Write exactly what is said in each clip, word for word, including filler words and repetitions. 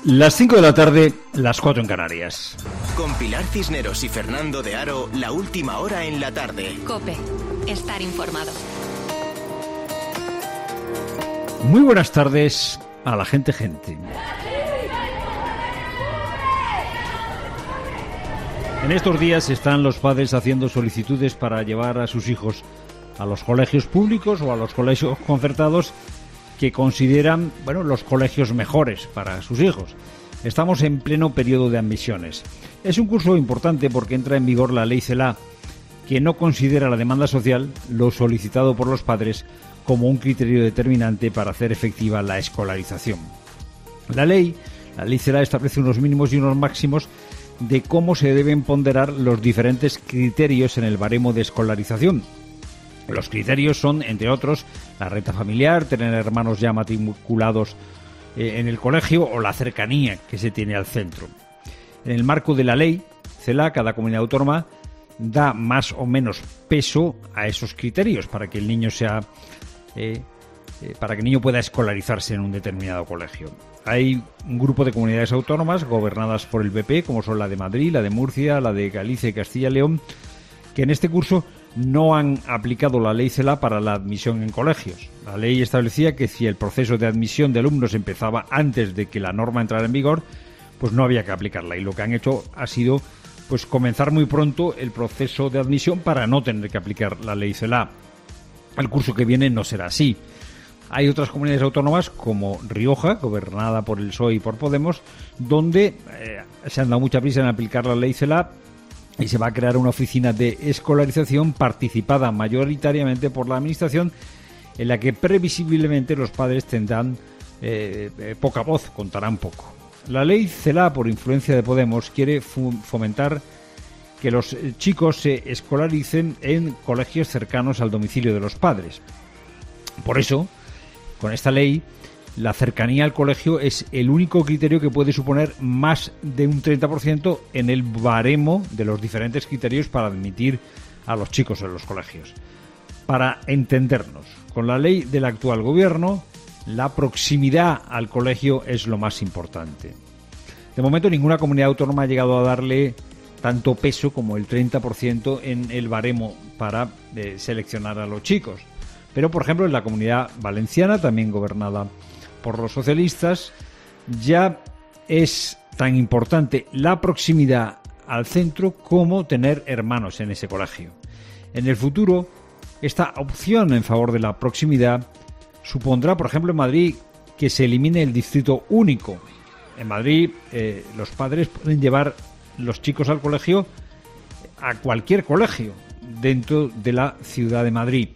Las cinco de la tarde, las cuatro en Canarias. Con Pilar Cisneros y Fernando de Aro, la última hora en la tarde. COPE. Estar informado. Muy buenas tardes a la gente gente. En estos días están los padres haciendo solicitudes para llevar a sus hijos a los colegios públicos o a los colegios concertados que consideran, bueno, los colegios mejores para sus hijos. Estamos en pleno periodo de admisiones. Es un curso importante porque entra en vigor la ley CELA, que no considera la demanda social, lo solicitado por los padres, como un criterio determinante para hacer efectiva la escolarización. La ley, la ley CELA establece unos mínimos y unos máximos de cómo se deben ponderar los diferentes criterios en el baremo de escolarización. Los criterios son, entre otros, la renta familiar, tener hermanos ya matriculados eh, en el colegio o la cercanía que se tiene al centro. En el marco de la ley CELA, cada comunidad autónoma da más o menos peso a esos criterios para que el niño sea eh, eh, para que el niño pueda escolarizarse en un determinado colegio. Hay un grupo de comunidades autónomas gobernadas por el P P, como son la de Madrid, la de Murcia, la de Galicia y Castilla y León, que en este curso no han aplicado la ley CELA para la admisión en colegios. La ley establecía que si el proceso de admisión de alumnos empezaba antes de que la norma entrara en vigor, pues no había que aplicarla. Y lo que han hecho ha sido pues comenzar muy pronto el proceso de admisión para no tener que aplicar la ley CELA. El curso que viene no será así. Hay otras comunidades autónomas como Rioja, gobernada por el P S O E y por Podemos, donde eh, se han dado mucha prisa en aplicar la ley CELA y se va a crear una oficina de escolarización participada mayoritariamente por la administración, en la que previsiblemente los padres tendrán eh, eh, poca voz, contarán poco. La ley CELA, por influencia de Podemos, quiere fomentar que los chicos se escolaricen en colegios cercanos al domicilio de los padres. Por eso, con esta ley, la cercanía al colegio es el único criterio que puede suponer más de un treinta por ciento en el baremo de los diferentes criterios para admitir a los chicos en los colegios. Para entendernos, con la ley del actual gobierno, la proximidad al colegio es lo más importante. De momento, ninguna comunidad autónoma ha llegado a darle tanto peso como el treinta por ciento en el baremo para eh, seleccionar a los chicos. Pero, por ejemplo, en la Comunidad Valenciana, también gobernada por los socialistas, ya es tan importante la proximidad al centro como tener hermanos en ese colegio. En el futuro, esta opción en favor de la proximidad supondrá, por ejemplo, en Madrid, que se elimine el distrito único. En Madrid, eh, los padres pueden llevar los chicos al colegio, a cualquier colegio, dentro de la ciudad de Madrid.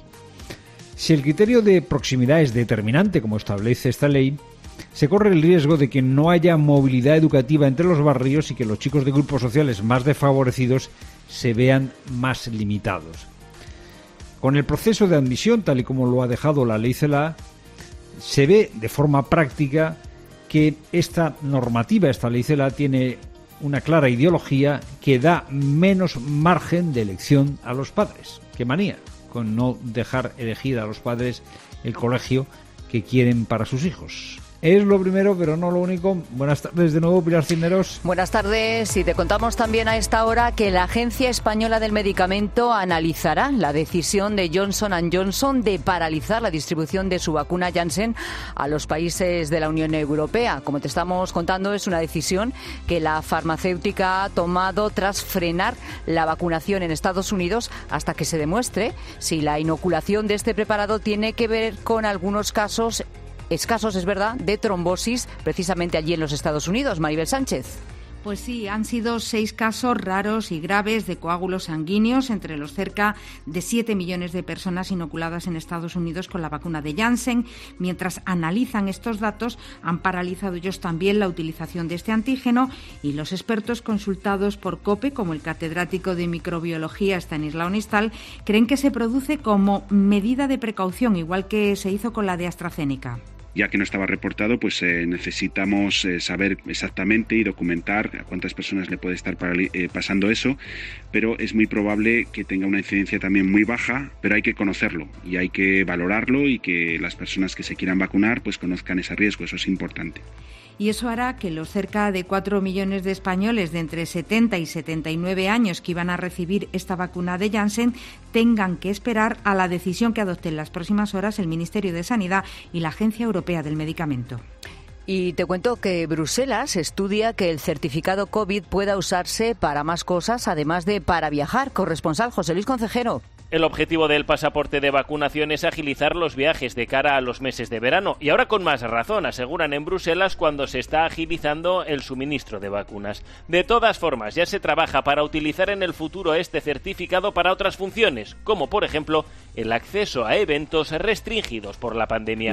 Si el criterio de proximidad es determinante, como establece esta ley, se corre el riesgo de que no haya movilidad educativa entre los barrios y que los chicos de grupos sociales más desfavorecidos se vean más limitados. Con el proceso de admisión, tal y como lo ha dejado la ley CELA, se ve de forma práctica que esta normativa, esta ley CELA, tiene una clara ideología que da menos margen de elección a los padres. ¡Qué manía! Con no dejar elegir a los padres el colegio que quieren para sus hijos. Es lo primero, pero no lo único. Buenas tardes de nuevo, Pilar Cisneros. Buenas tardes. Y te contamos también a esta hora que la Agencia Española del Medicamento analizará la decisión de Johnson and Johnson de paralizar la distribución de su vacuna Janssen a los países de la Unión Europea. Como te estamos contando, es una decisión que la farmacéutica ha tomado tras frenar la vacunación en Estados Unidos hasta que se demuestre si la inoculación de este preparado tiene que ver con algunos casos escasos, es verdad, de trombosis precisamente allí en los Estados Unidos. Maribel Sánchez. Pues sí, han sido seis casos raros y graves de coágulos sanguíneos entre los cerca de siete millones de personas inoculadas en Estados Unidos con la vacuna de Janssen. Mientras analizan estos datos, han paralizado ellos también la utilización de este antígeno y los expertos consultados por COPE, como el catedrático de microbiología Estanislao Nistal, creen que se produce como medida de precaución, igual que se hizo con la de AstraZeneca. Ya que no estaba reportado, pues eh, necesitamos eh, saber exactamente y documentar a cuántas personas le puede estar parali- eh, pasando eso, pero es muy probable que tenga una incidencia también muy baja, pero hay que conocerlo y hay que valorarlo y que las personas que se quieran vacunar pues conozcan ese riesgo, eso es importante. y eso hará que los cerca de cuatro millones de españoles de entre setenta y setenta y nueve años que iban a recibir esta vacuna de Janssen tengan que esperar a la decisión que adopte en las próximas horas el Ministerio de Sanidad y la Agencia Europea del Medicamento. Y te cuento que Bruselas estudia que el certificado COVID pueda usarse para más cosas, además de para viajar. Corresponsal José Luis Concejero. El objetivo del pasaporte de vacunación es agilizar los viajes de cara a los meses de verano. Y ahora con más razón, aseguran en Bruselas, cuando se está agilizando el suministro de vacunas. De todas formas, ya se trabaja para utilizar en el futuro este certificado para otras funciones, como por ejemplo el acceso a eventos restringidos por la pandemia.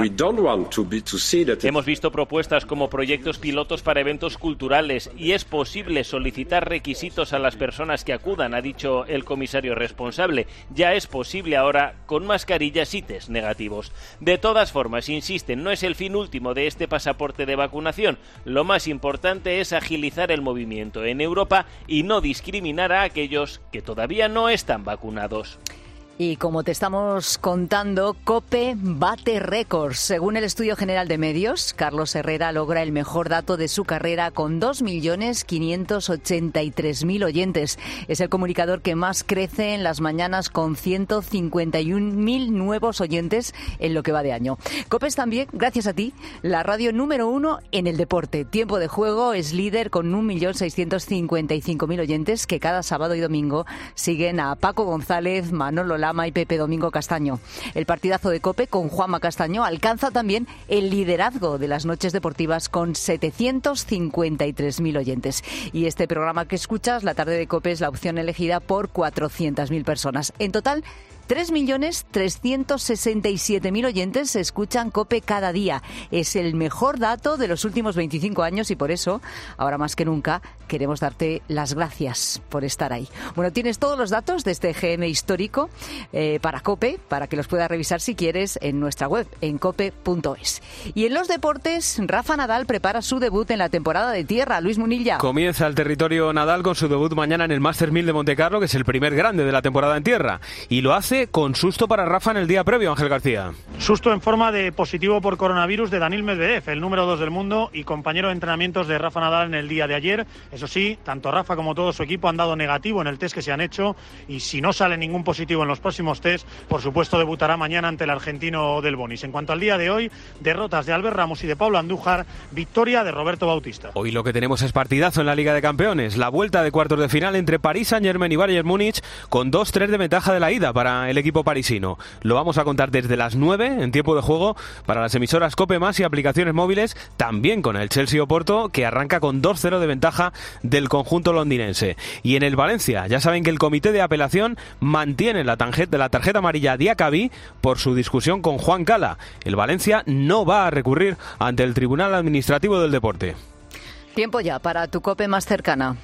Hemos visto propuestas como proyectos pilotos para eventos culturales y es posible solicitar requisitos a las personas que acudan, ha dicho el comisario responsable. Ya es posible ahora con mascarillas y test negativos. De todas formas, insisten, no es el fin último de este pasaporte de vacunación. Lo más importante es agilizar el movimiento en Europa y no discriminar a aquellos que todavía no están vacunados. Y como te estamos contando, COPE bate récords. Según el Estudio General de Medios, Carlos Herrera logra el mejor dato de su carrera con dos millones quinientos ochenta y tres mil oyentes. Es el comunicador que más crece en las mañanas, con ciento cincuenta y un mil nuevos oyentes en lo que va de año. COPE es también, gracias a ti, la radio número uno en el deporte. Tiempo de Juego es líder con un millón seiscientos cincuenta y cinco mil oyentes que cada sábado y domingo siguen a Paco González, Manolo Lama y Pepe Domingo Castaño. El partidazo de COPE con Juanma Castaño alcanza también el liderazgo de las noches deportivas con setecientos cincuenta y tres mil oyentes. Y este programa que escuchas, La Tarde de COPE, es la opción elegida por cuatrocientas mil personas. En total, tres millones trescientos sesenta y siete mil oyentes escuchan COPE cada día. Es el mejor dato de los últimos veinticinco años y por eso, ahora más que nunca, queremos darte las gracias por estar ahí. Bueno, tienes todos los datos de este G M histórico eh, para COPE, para que los puedas revisar si quieres en nuestra web, en cope punto es. Y en los deportes, Rafa Nadal prepara su debut en la temporada de tierra. Luis Munilla. Comienza el territorio Nadal con su debut mañana en el Masters mil de Montecarlo, que es el primer grande de la temporada en tierra. Y lo hace con susto para Rafa en el día previo, Ángel García. Susto en forma de positivo por coronavirus de Daniil Medvedev, el número dos del mundo y compañero de entrenamientos de Rafa Nadal en el día de ayer. Eso sí, tanto Rafa como todo su equipo han dado negativo en el test que se han hecho y si no sale ningún positivo en los próximos test, por supuesto debutará mañana ante el argentino Del Bonis. En cuanto al día de hoy, derrotas de Albert Ramos y de Pablo Andújar, victoria de Roberto Bautista. Hoy lo que tenemos es partidazo en la Liga de Campeones, la vuelta de cuartos de final entre París Saint-Germain y Bayern Múnich, con dos tres de ventaja de la ida para el equipo parisino. Lo vamos a contar desde las nueve en tiempo de juego para las emisoras COPE Más y aplicaciones móviles, también con el Chelsea Oporto, que arranca con dos cero de ventaja del conjunto londinense. Y en el Valencia, ya saben que el comité de apelación mantiene la tarjeta, la tarjeta amarilla a Diacabí por su discusión con Juan Cala. El Valencia no va a recurrir ante el Tribunal Administrativo del Deporte. Tiempo ya para tu COPE más cercana.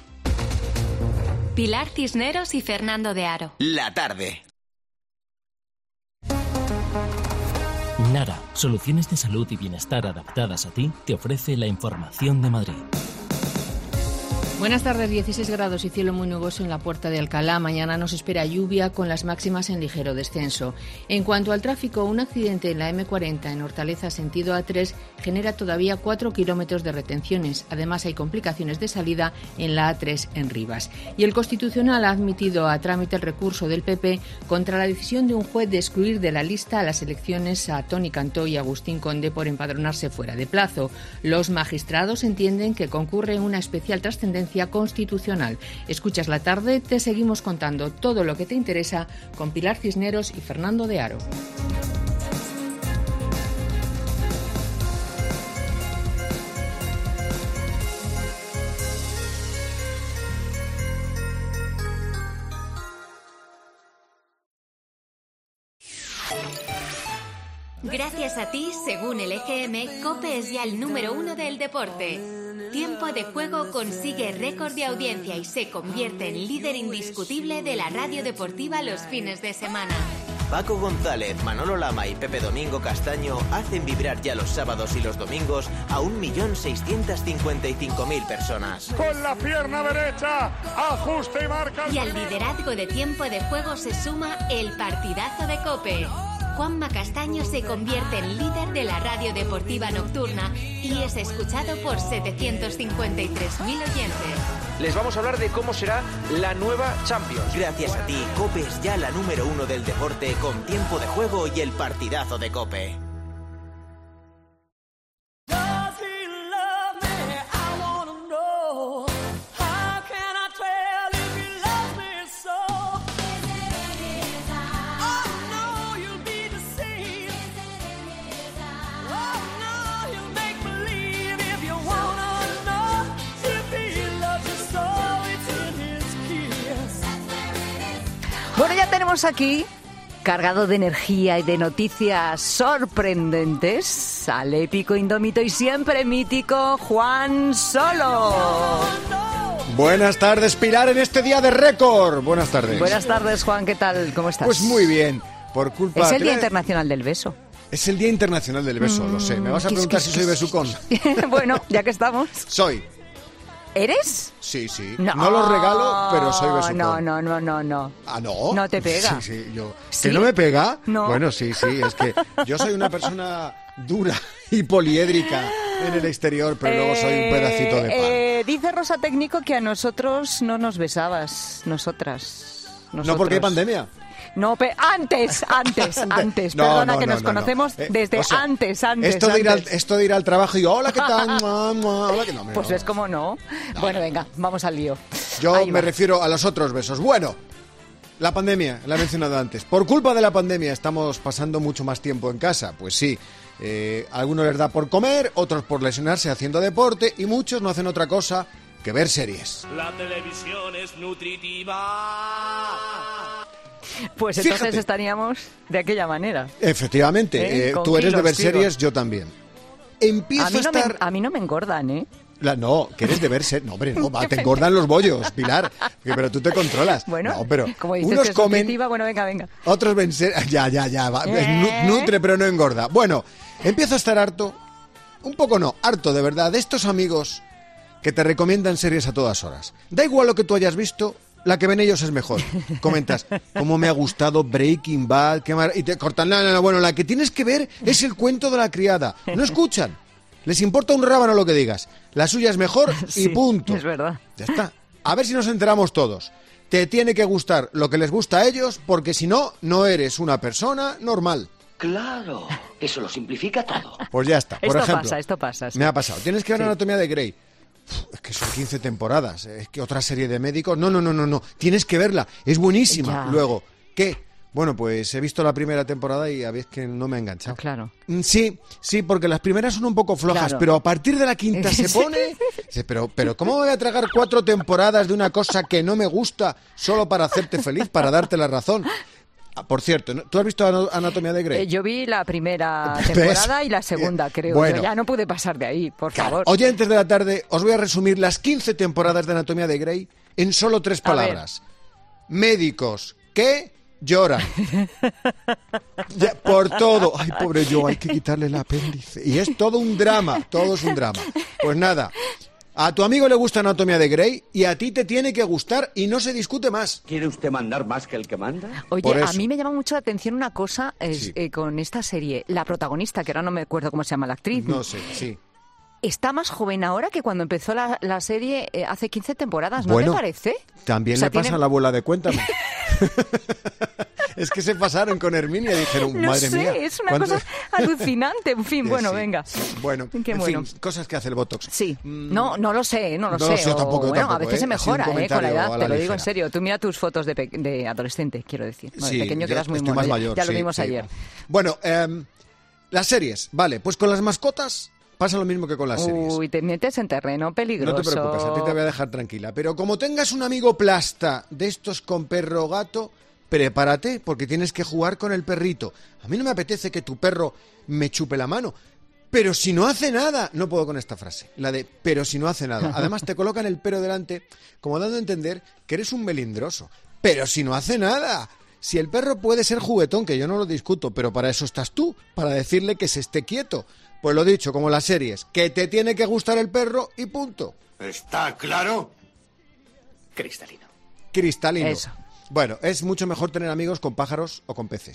Pilar Cisneros y Fernando de Aro. La tarde. Nara, soluciones de salud y bienestar adaptadas a ti, te ofrece la información de Madrid. Buenas tardes, dieciséis grados y cielo muy nuboso en la Puerta de Alcalá. Mañana nos espera lluvia con las máximas en ligero descenso. En cuanto al tráfico, un accidente en la eme cuarenta en Hortaleza sentido a tres genera todavía cuatro kilómetros de retenciones. Además hay complicaciones de salida en la a tres en Rivas. Y el Constitucional ha admitido a trámite el recurso del pe pe contra la decisión de un juez de excluir de la lista a las elecciones a Toni Cantó y Agustín Conde por empadronarse fuera de plazo. Los magistrados entienden que concurre una especial trascendencia constitucional. Escuchas La Tarde, te seguimos contando todo lo que te interesa con Pilar Cisneros y Fernando de Aro. Gracias a ti, según el E G M, COPE es ya el número uno del deporte. Tiempo de Juego consigue récord de audiencia y se convierte en líder indiscutible de la radio deportiva los fines de semana. Paco González, Manolo Lama y Pepe Domingo Castaño hacen vibrar ya los sábados y los domingos a un millón seiscientos cincuenta y cinco mil personas. Con la pierna derecha, ajuste y marca. Y al liderazgo de Tiempo de Juego se suma el partidazo de COPE. Juanma Castaño se convierte en líder de la radio deportiva nocturna y es escuchado por setecientos cincuenta y tres mil oyentes. Les vamos a hablar de cómo será la nueva Champions. Gracias a ti, COPE es ya la número uno del deporte con tiempo de juego y el partidazo de COPE. Bueno, ya tenemos aquí, cargado de energía y de noticias sorprendentes, al épico, indómito y siempre mítico Juan Solo. Buenas tardes, Pilar, en este día de récord. Buenas tardes. Buenas tardes, Juan, ¿qué tal? ¿Cómo estás? Pues muy bien, por culpa... Es el Día ¿crees? Internacional del Beso. Es el Día Internacional del Beso, mm, lo sé. ¿Me vas a preguntar si soy besucón? Bueno, ya que estamos. Soy. ¿Eres? Sí, sí. No, no los regalo, pero soy besucón. No, no, no, no, no. ¿Ah, no? No te pega. Sí, sí, yo... ¿Sí? ¿Que no me pega? No. Bueno, sí, sí, es que yo soy una persona dura y poliédrica en el exterior, pero luego soy un pedacito de pan. Eh, dice Rosa Técnico que a nosotros no nos besabas, nosotras. Nosotros. No, porque hay pandemia. No, pe- antes, antes, antes. No, Perdona no, que no, nos no, no. conocemos Eh, desde o sea, antes, antes. Esto de, ir al, antes. esto de ir al trabajo y hola, ¿qué tal? Mua, mua, hola, que no, me Pues no. es como no. Bueno, venga, vamos al lío. Yo Ahí me va. refiero a los otros besos. Bueno, la pandemia, la he mencionado antes. Por culpa de la pandemia estamos pasando mucho más tiempo en casa. Pues sí, eh, a algunos les da por comer, otros por lesionarse haciendo deporte y muchos no hacen otra cosa que ver series. La televisión es nutritiva. Pues entonces Fíjate. estaríamos de aquella manera. Efectivamente, ¿Eh? eh, Con tú eres de kilos, ver kilos. series, yo también. Empiezo A a, mí, no estar... me, a mí no me engordan, ¿eh? La- no, que eres de ver series. No, hombre, no, va, te engordan los bollos, Pilar. Que- Pero tú te controlas. Bueno, no, pero como dices unos que es comen, nutritiva, bueno, venga, venga. otros ven series. Ya, ya, ya. Va. Es ¿Eh? nu- nutre, pero no engorda. Bueno, empiezo a estar harto. Un poco no, harto de verdad, de estos amigos que te recomiendan series a todas horas. Da igual lo que tú hayas visto, la que ven ellos es mejor. Comentas, ¿cómo me ha gustado Breaking Bad? Qué mar... Y te cortan, no, no, no, bueno, la que tienes que ver es El cuento de la criada. No escuchan. Les importa un rábano lo que digas. La suya es mejor y Sí, punto. es verdad. Ya está. A ver si nos enteramos todos. Te tiene que gustar lo que les gusta a ellos, porque si no, no eres una persona normal. Claro, eso lo simplifica todo. Pues ya está. Por Esto ejemplo, pasa, esto pasa. sí. me ha pasado. Tienes que ver Sí. Anatomía de Grey. Uf, es que son quince temporadas. Es que otra serie de médicos. No, no, no, no, no. Tienes que verla. Es buenísima. Ya. Luego, ¿qué? Bueno, pues he visto la primera temporada y a veces que no me ha enganchado. Claro. Mm, Sí, sí, porque las primeras son un poco flojas, Claro. pero a partir de la quinta se Sí. pone... Dice, Pero, pero ¿cómo me voy a tragar cuatro temporadas de una cosa que no me gusta solo para hacerte feliz, para darte la razón? Ah, por cierto, ¿no? ¿tú has visto Ana- Anatomía de Grey? Eh, yo vi la primera ¿Ves? temporada y la segunda, creo. Bueno. Yo ya no pude pasar de ahí, por Claro. favor. Oyentes de la tarde, os voy a resumir las quince temporadas de Anatomía de Grey en solo tres A ver. palabras. Médicos que lloran. Ya, por todo. Ay, pobre yo, hay que quitarle el apéndice. Y es todo un drama, todo es un drama. Pues nada, a tu amigo le gusta Anatomía de Grey y a ti te tiene que gustar y no se discute más. ¿Quiere usted mandar más que el que manda? Oye, por a eso. mí me llama mucho la atención una cosa es, Sí. eh, con esta serie. La protagonista, que ahora no me acuerdo cómo se llama la actriz, No sé, sí. está más joven ahora que cuando empezó la, la serie eh, hace quince temporadas, ¿no Bueno, te parece? También O sea, le pasa tiene- a la abuela de Cuéntame. Es que se pasaron con Herminia y dijeron, No madre sé, mía. es una ¿cuánto- cosa alucinante. En fin, Eh, bueno, sí. venga. Bueno, Qué en bueno. fin, cosas que hace el Botox. Sí, no, no lo sé, no lo No sé. lo sé, o, tampoco, bueno, tampoco, a veces ¿eh? se Ha sido un mejora, ¿eh? Con la comentario edad, a te la lo digo ligera. en serio. Tú mira tus fotos de, pe- de adolescente, quiero decir. No, de Sí, pequeño que yo eras muy estoy mono. más ya- mayor, ya lo sí, vimos sí. ayer. Bueno, em, las series, vale, pues con las mascotas pasa lo mismo que con las series. Uy, te metes en terreno peligroso. No te preocupes, a ti te voy a dejar tranquila. Pero como tengas un amigo plasta de estos con perro o gato, prepárate porque tienes que jugar con el perrito. A mí no me apetece que tu perro me chupe la mano. Pero si no hace nada, no puedo con esta frase, la de pero si no hace nada. Además te colocan el pero delante como dando a entender que eres un melindroso. Pero si no hace nada. Si el perro puede ser juguetón, que yo no lo discuto, pero para eso estás tú, para decirle que se esté quieto. Pues lo dicho, como las series, que te tiene que gustar el perro y punto. ¿Está claro? Cristalino. Cristalino. Eso. Bueno, es mucho mejor tener amigos con pájaros o con peces.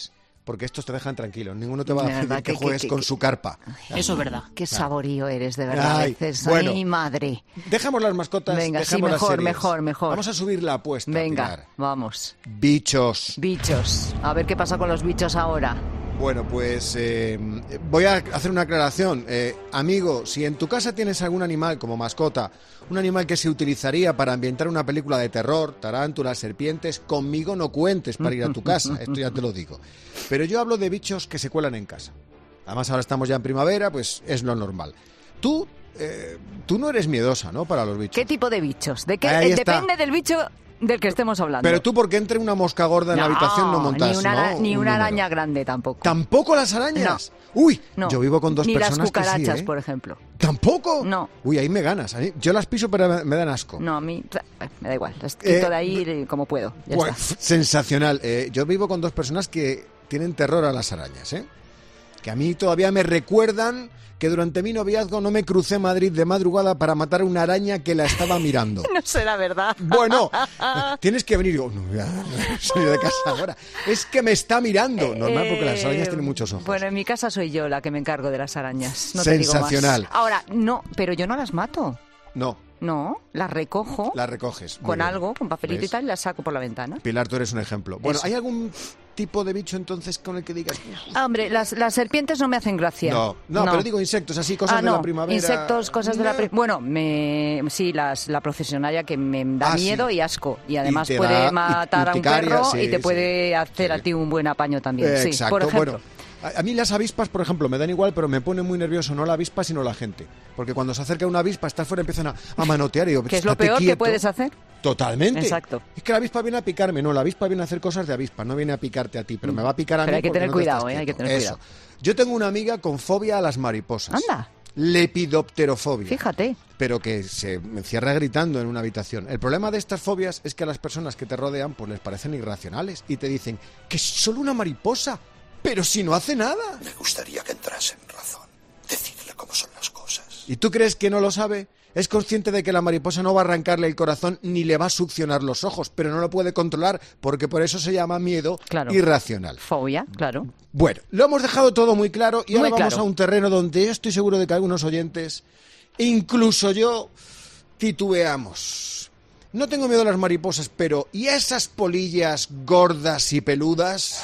porque estos te dejan tranquilos. Ninguno te va a De decir verdad que, que- juegues que- con que- su carpa. Eso es verdad. Qué saborío eres, de verdad. Ay, a veces. bueno. Ay, madre. Dejamos las mascotas, Venga, sí, dejamos las mejor, series. mejor, mejor. Vamos a subir la apuesta, Venga, Pilar. vamos. Bichos. Bichos. A ver qué pasa con los bichos ahora. Bueno, pues eh, voy a hacer una aclaración. Eh, amigo, si en tu casa tienes algún animal como mascota, un animal que se utilizaría para ambientar una película de terror, tarántulas, serpientes, conmigo no cuentes para ir a tu casa, esto ya te lo digo. Pero yo hablo de bichos que se cuelan en casa. Además, ahora estamos ya en primavera, pues es lo normal. Tú, eh, tú no eres miedosa, ¿no?, para los bichos. ¿Qué tipo de bichos? ¿De qué? Ahí Eh, está. Depende del bicho del que estemos hablando. Pero tú, porque entre una mosca gorda en la habitación, no montas, ni una, ara- ¿no? ni un una número. araña grande tampoco. ¿Tampoco las arañas? Uy, No. yo vivo con dos Ni personas las cucarachas, que sí, ¿eh? por ejemplo. ¿Tampoco? No. Uy, ahí me ganas. A mí- Yo las piso, pero me- me dan asco. No, a mí eh, me da igual. Las quito Eh, de ahí eh, como puedo. Ya Pues, está. sensacional. Eh, yo vivo con dos personas que tienen terror a las arañas, ¿eh? Que a mí todavía me recuerdan que durante mi noviazgo no me crucé Madrid de madrugada para matar a una araña que la estaba mirando. No será verdad. Bueno, tienes que venir. Digo, no, ya, no, soy de casa ahora. Es que me está mirando. Normal, porque las arañas Eh, tienen muchos ojos. Bueno, en mi casa soy yo la que me encargo de las arañas. No te digo más. Sensacional. Ahora, no, pero yo no las mato. No, No, las recojo la recoges. Muy con bien. algo, con papelito ¿Ves? y tal, y las saco por la ventana. Pilar, tú eres un ejemplo. Bueno, Eso. ¿hay algún tipo de bicho entonces con el que digas? Ah, hombre, las, las serpientes no me hacen gracia. No, no, pero digo insectos, así, cosas Ah, de no, la primavera. insectos, cosas de la primavera. Bueno, me, sí, las, la procesionaria que me da Ah, miedo sí. y asco. Y además te puede da- y- matar a un urticaria, perro sí, y te sí. puede hacer a ti un buen apaño también. Eh, sí, exacto, por ejemplo. bueno. A a mí las avispas, por ejemplo, me dan igual, pero me pone muy nervioso no la avispa, sino la gente. Porque cuando se acerca una avispa, está fuera, empiezan a, a manotear y digo, ¿Qué es lo "Estate peor que quieto". puedes hacer? Totalmente. Exacto. Es que la avispa viene a picarme, no, la avispa viene a hacer cosas de avispa, no viene a picarte a ti, pero me va a picar a Pero mí hay que porque tener no te cuidado, estás ¿eh? Hay que quieto. tener Eso. cuidado. Yo tengo una amiga con fobia a las mariposas. Anda. Lepidopterofobia. Fíjate. Pero que se encierra gritando en una habitación. El problema de estas fobias es que a las personas que te rodean pues les parecen irracionales y te dicen que es solo una mariposa, pero si no hace nada. Me gustaría que entrase en razón. Decidle cómo son las cosas. ¿Y tú crees que no lo sabe? Es consciente de que la mariposa no va a arrancarle el corazón ni le va a succionar los ojos, pero no lo puede controlar porque por eso se llama miedo Claro. irracional. Fobia, claro. Bueno, lo hemos dejado todo muy claro y ahora Muy vamos claro. a un terreno donde yo estoy seguro de que algunos oyentes, incluso yo, titubeamos. No tengo miedo a las mariposas, pero ¿y a esas polillas gordas y peludas?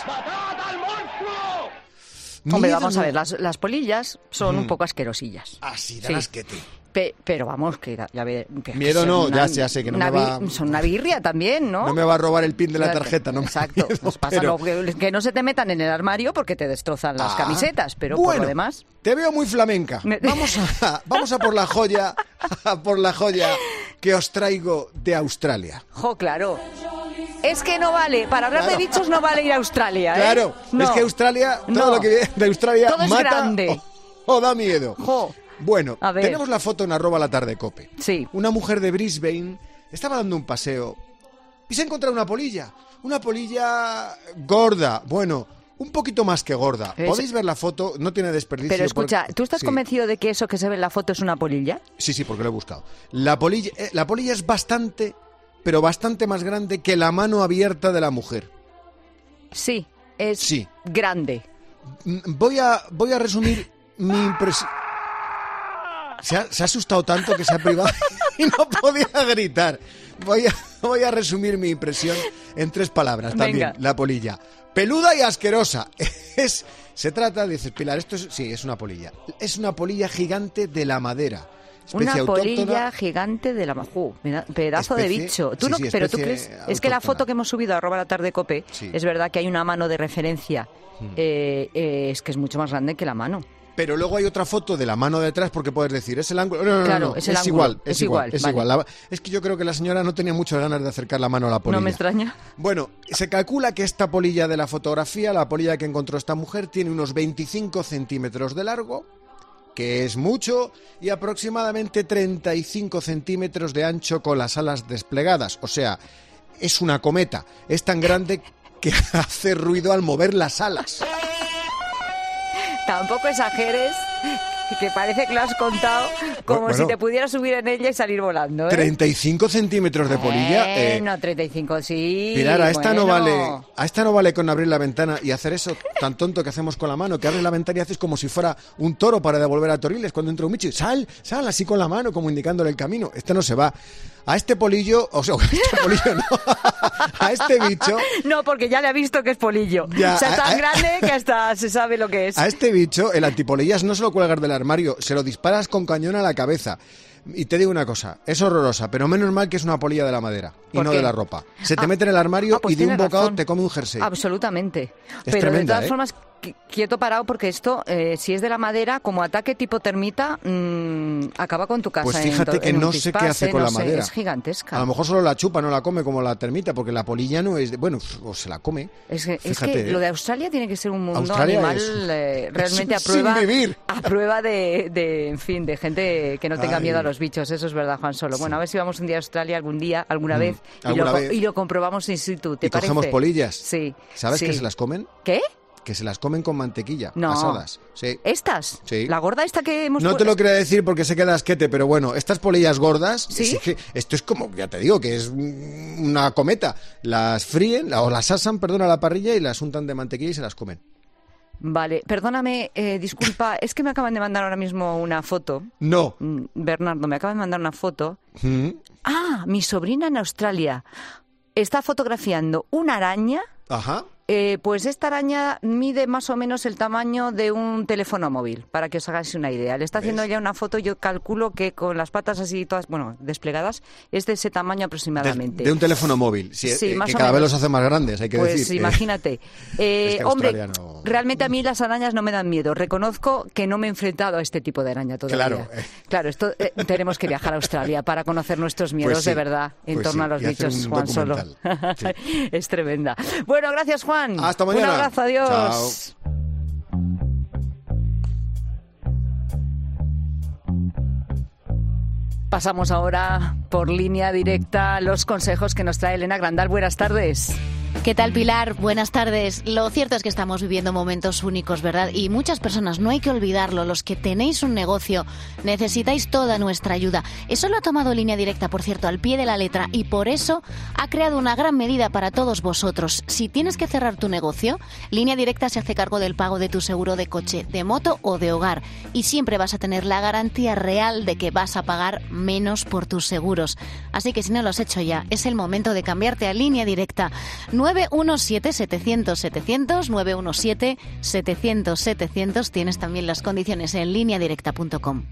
Hombre, Miedo vamos no. a ver, las, las polillas son un Mm. poco asquerosillas. Así, dan Sí. asquete. Pe- pero vamos, que ya, ya ve... que Miedo son no, una- ya, ya sé que no una me va- bir- Son una birria también, ¿no? No me va a robar el pin de la Claro, tarjeta, no me Exacto. miedo, Nos pasa pero- lo que, que no se te metan en el armario porque te destrozan las Ah, camisetas, pero por bueno, lo demás... Te veo muy flamenca. Me- Vamos a, vamos a por la joya, a por la joya que os traigo de Australia. Jo, claro. Es que no vale, para hablar Claro. de bichos no vale ir a Australia, ¿eh? Claro, No. es que Australia, todo No. lo que viene de Australia Todo es mata grande. O, o da miedo. Jo. Bueno, A ver. tenemos la foto en arroba la tarde cope. Sí. Una mujer de Brisbane estaba dando un paseo y se ha encontrado una polilla. Una polilla gorda, bueno, un poquito más que gorda. Es- Podéis ver la foto, no tiene desperdicio. Pero escucha, porque- ¿tú estás Sí. convencido de que eso que se ve en la foto es una polilla? Sí, sí, porque lo he buscado. La polilla, eh, la polilla es bastante, pero bastante más grande que la mano abierta de la mujer. Sí, es Sí. grande. Mm, Voy a, voy a resumir mi impresión. Se ha, se ha asustado tanto que se ha privado y no podía gritar. Voy a, voy a resumir mi impresión en tres palabras también. Venga. La polilla. Peluda y asquerosa. Es, se trata, dices, Pilar, esto es, sí, es una polilla. Es una polilla gigante de la madera. Especie Una autóctona. polilla gigante de la majú, pedazo de Especie- bicho. ¿Tú sí, no, sí, pero tú especie crees, es que la autóctona. foto que hemos subido a arroba la tarde cope, Sí. es verdad que hay una mano de referencia, Hmm. eh, eh, es que es mucho más grande que la mano. Pero luego hay otra foto de la mano detrás porque puedes decir, es el ángulo. No, no, no, Claro, no, es es, el ángulo, igual, es es igual, igual, es vale. igual. La- es que yo creo que la señora no tenía muchas ganas de acercar la mano a la polilla. No me extraña. Bueno, se calcula que esta polilla de la fotografía, la polilla que encontró esta mujer, tiene unos veinticinco centímetros de largo, que es mucho, y aproximadamente treinta y cinco centímetros de ancho con las alas desplegadas. O sea, es una cometa. Es tan grande que hace ruido al mover las alas. Tampoco exageres que parece que lo has contado como Bueno, si te pudieras subir en ella y salir volando, ¿eh? treinta y cinco centímetros de polilla. Eh, eh, no, treinta y cinco, sí. Pilar, a esta bueno. no vale, a esta no vale con abrir la ventana y hacer eso tan tonto que hacemos con la mano, que abres la ventana y haces como si fuera un toro para devolver a Toriles cuando entra un bicho. Sal, sal así con la mano, como indicándole el camino. Este no se va. A este polillo, o sea, a este polillo no, a este bicho... No, porque ya le ha visto que es polillo. Ya, o sea, es tan a- a- grande que hasta se sabe lo que es. A este bicho, el antipolillas no se lo cuelgas del armario, se lo disparas con cañón a la cabeza. Y te digo una cosa, es horrorosa, pero menos mal que es una polilla de la madera y ¿Por no qué? de la ropa. Se te Ah, mete en el armario ah, pues y de un tienes bocado razón. te come un jersey. Absolutamente. Es Pero tremenda, de todas ¿eh? formas, qui- quieto parado, porque esto, eh, si es de la madera, como ataque tipo termita, mmm, acaba con tu casa. Pues en fíjate to- que en un no sé qué pispás, hace ¿eh? con No la sé, madera. Es gigantesca. A lo mejor solo la chupa, no la come como la termita, porque la polilla no es de... Bueno, o se la come. Es que, es Fíjate, que ¿eh? lo de Australia tiene que ser un mundo Australia animal es- eh, realmente a sin prueba, vivir. a prueba de, de, en fin, de gente que no tenga Ay. miedo a los bichos. Eso es verdad, Juan Solo. Bueno, a ver si vamos un día a Australia algún día, alguna Mm, vez, y, alguna lo, co- vez. y lo comprobamos in situ. ¿Te Y parece? cogemos polillas. Sí. ¿Sabes sí. que se las comen? ¿Qué? Que se las comen con mantequilla, No. asadas. Sí. ¿Estas? Sí. ¿La gorda esta que hemos No pu- te lo quería decir porque se queda asquete, pero bueno, estas polillas gordas, ¿Sí? es que esto es como, ya te digo, que es una cometa. Las fríen, la- o las asan, perdón, a la parrilla y las untan de mantequilla y se las comen. Vale, perdóname, eh, disculpa, es que me acaban de mandar ahora mismo una foto. No. Mm, Bernardo, me acaban de mandar una foto. Mm. Ah, mi sobrina en Australia está fotografiando una araña. Ajá. Eh, pues esta araña mide más o menos el tamaño de un teléfono móvil, para que os hagáis una idea. Le está haciendo ¿Ves? ya una foto, yo calculo que con las patas así todas, bueno, desplegadas, es de ese tamaño De, aproximadamente. de un teléfono móvil, sí, Sí, eh, más que o cada vez menos. los hace más grandes, hay que Pues decir. imagínate. Eh, Es que hombre, Australia no- realmente a mí las arañas no me dan miedo. Reconozco que no me he enfrentado a este tipo de araña todavía. Claro, eh. Claro, esto eh, tenemos que viajar a Australia para conocer nuestros miedos Pues sí, de verdad en pues torno sí, a los y hacer bichos, un Juan Solo. documental. Es tremenda. Bueno, gracias, Juan. Hasta mañana. Un abrazo, adiós. Chao. Pasamos ahora por línea directa los consejos que nos trae Elena Grandal. Buenas tardes. ¿Qué tal, Pilar? Buenas tardes. Lo cierto es que estamos viviendo momentos únicos, ¿verdad? Y muchas personas, no hay que olvidarlo, los que tenéis un negocio, necesitáis toda nuestra ayuda. Eso lo ha tomado Línea Directa, por cierto, al pie de la letra, y por eso ha creado una gran medida para todos vosotros. Si tienes que cerrar tu negocio, Línea Directa se hace cargo del pago de tu seguro de coche, de moto o de hogar, y siempre vas a tener la garantía real de que vas a pagar menos por tus seguros. Así que si no lo has hecho ya, es el momento de cambiarte a Línea Directa. nueve uno siete, setecientos, setecientos, nueve uno siete, setecientos, setecientos. Tienes también las condiciones en línea directa punto com.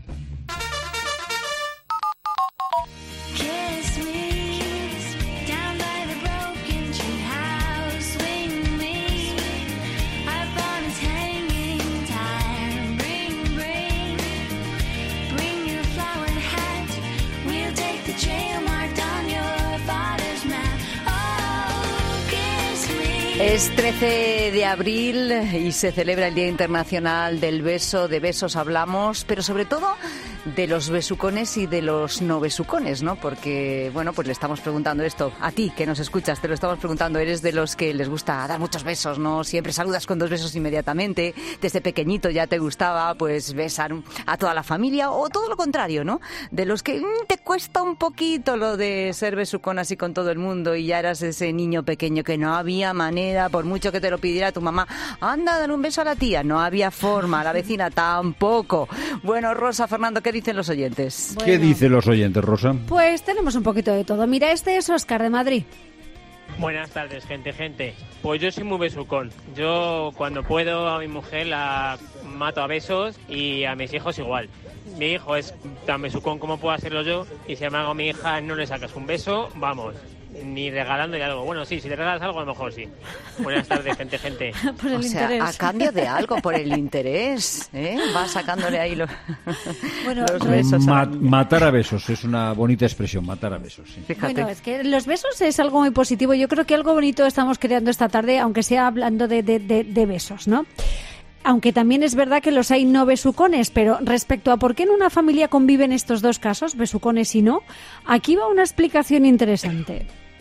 Es trece de abril y se celebra el Día Internacional del Beso. De besos hablamos, pero sobre todo de los besucones y de los no besucones, ¿no? Porque, bueno, pues le estamos preguntando esto a ti, que nos escuchas, te lo estamos preguntando. ¿Eres de los que les gusta dar muchos besos, no? Siempre saludas con dos besos inmediatamente. Desde pequeñito ya te gustaba, pues, besar a toda la familia, o todo lo contrario, ¿no? De los que mm, te cuesta un poquito lo de ser besucón así con todo el mundo y ya eras ese niño pequeño que no había manera, por mucho que te lo pidiera tu mamá, anda, dale un beso a la tía, no había forma, a la vecina tampoco. Bueno, Rosa, Fernando, ¿qué dicen los oyentes? ¿Qué dicen los oyentes, Rosa? Pues tenemos un poquito de todo. Mira, este es Óscar de Madrid. Buenas tardes, gente, gente. Pues yo soy muy besucón. Yo cuando puedo a mi mujer la mato a besos y a mis hijos igual. Mi hijo es tan besucón como puedo hacerlo yo y si me hago a mi hija no le sacas un beso, vamos, ni regalándole algo. Bueno, sí, si le regalas algo a lo mejor sí. Buenas tardes, gente, gente. Por el o sea, interés. a cambio de algo, por el interés, ¿eh? Va sacándole ahí lo- Bueno, los besos. Ma- matar a besos es una bonita expresión, matar a besos. Sí. Bueno, es que los besos es algo muy positivo. Yo creo que algo bonito estamos creando esta tarde, aunque sea hablando de, de, de, de besos, ¿no? Aunque también es verdad que los hay no besucones, pero respecto a por qué en una familia conviven estos dos casos, besucones y no, aquí va una explicación interesante.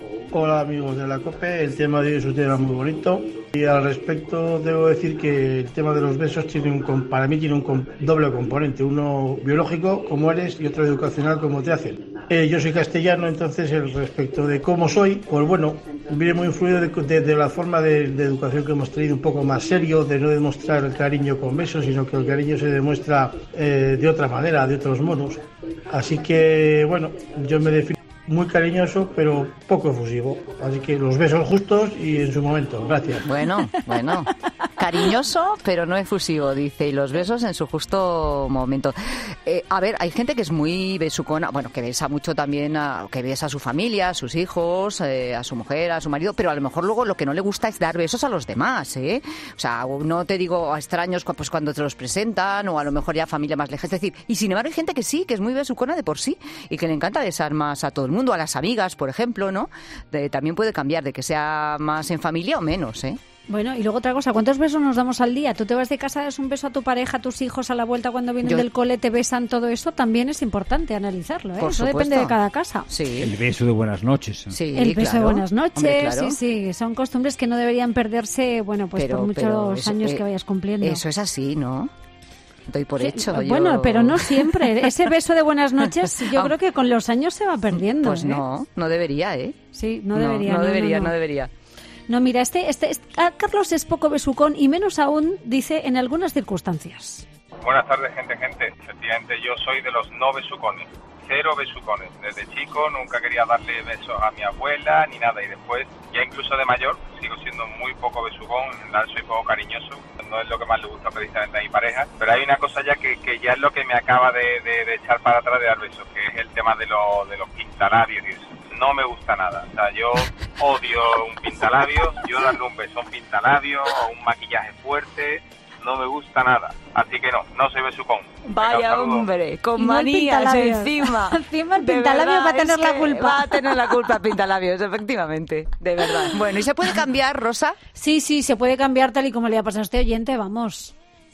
Hola amigos de la COPE, el tema de hoy es un tema muy bonito y al respecto debo decir que el tema de los besos tiene un, para mí tiene un doble componente, uno biológico como eres y otro educacional como te hacen. Eh, yo soy castellano, entonces el respecto de cómo soy, pues bueno, viene muy influido de, de, de la forma de, de educación que hemos tenido un poco más serio, de no demostrar el cariño con besos, sino que el cariño se demuestra eh, de otra manera, de otros modos. Así que bueno, yo me defino muy cariñoso, pero poco efusivo. Así que los besos justos y en su momento. Gracias. Bueno, bueno. Cariñoso, pero no efusivo, dice, y los besos en su justo momento. Eh, a ver, hay gente que es muy besucona, bueno, que besa mucho también, a, que besa a su familia, a sus hijos, eh, a su mujer, a su marido, pero a lo mejor luego lo que no le gusta es dar besos a los demás, ¿eh? O sea, no te digo a extraños pues cuando te los presentan, o a lo mejor ya familia más lejana. Es decir, y sin embargo hay gente que sí, que es muy besucona de por sí, y que le encanta besar más a todo el mundo, a las amigas, por ejemplo, ¿no? De, también puede cambiar, de que sea más en familia o menos, ¿eh? Bueno, y luego otra cosa, ¿cuántos besos nos damos al día? Tú te vas de casa, das un beso a tu pareja, a tus hijos, a la vuelta cuando vienen Yo... del cole, te besan, todo eso también es importante analizarlo, ¿eh? Por eso supuesto. Depende de cada casa. Sí. El beso de buenas noches. Sí, el beso claro. de buenas noches, Hombre, claro. sí, sí, son costumbres que no deberían perderse, bueno, pues pero, por muchos pero eso, años eh, que vayas cumpliendo. Eso es así, ¿no? Doy por Sí, hecho. bueno, yo... pero no siempre. Ese beso de buenas noches yo creo que con los años se va perdiendo. Pues ¿eh? no, no debería, ¿eh? Sí, no debería. No, no, no debería, no, no, no debería. No, mira, este, este, este ah, Carlos es poco besucón y menos aún, dice, en algunas circunstancias. Buenas tardes, gente, gente. Efectivamente, yo soy de los no besucones. Cero besucones. Desde chico nunca quería darle besos a mi abuela ni nada. Y después, ya incluso de mayor, sigo siendo muy poco besucón. En realidad soy poco cariñoso. No es lo que más le gusta precisamente a mi pareja. Pero hay una cosa ya que, que ya es lo que me acaba de, de, de echar para atrás de dar besos, que es el tema de, lo, de los pintalabios y eso. No me gusta nada. O sea, yo odio un pintalabio. Yo darle un beso a un pintalabio o un maquillaje fuerte, no me gusta nada. Así que no, no soy besucón. Vaya hombre, con manías encima. Encima el pintalabio va a tener la culpa. Va a tener la culpa el pintalabios, efectivamente, de verdad. Bueno, ¿y se puede cambiar, Rosa? Sí, sí, se puede cambiar tal y como le ha pasado a este oyente, vamos.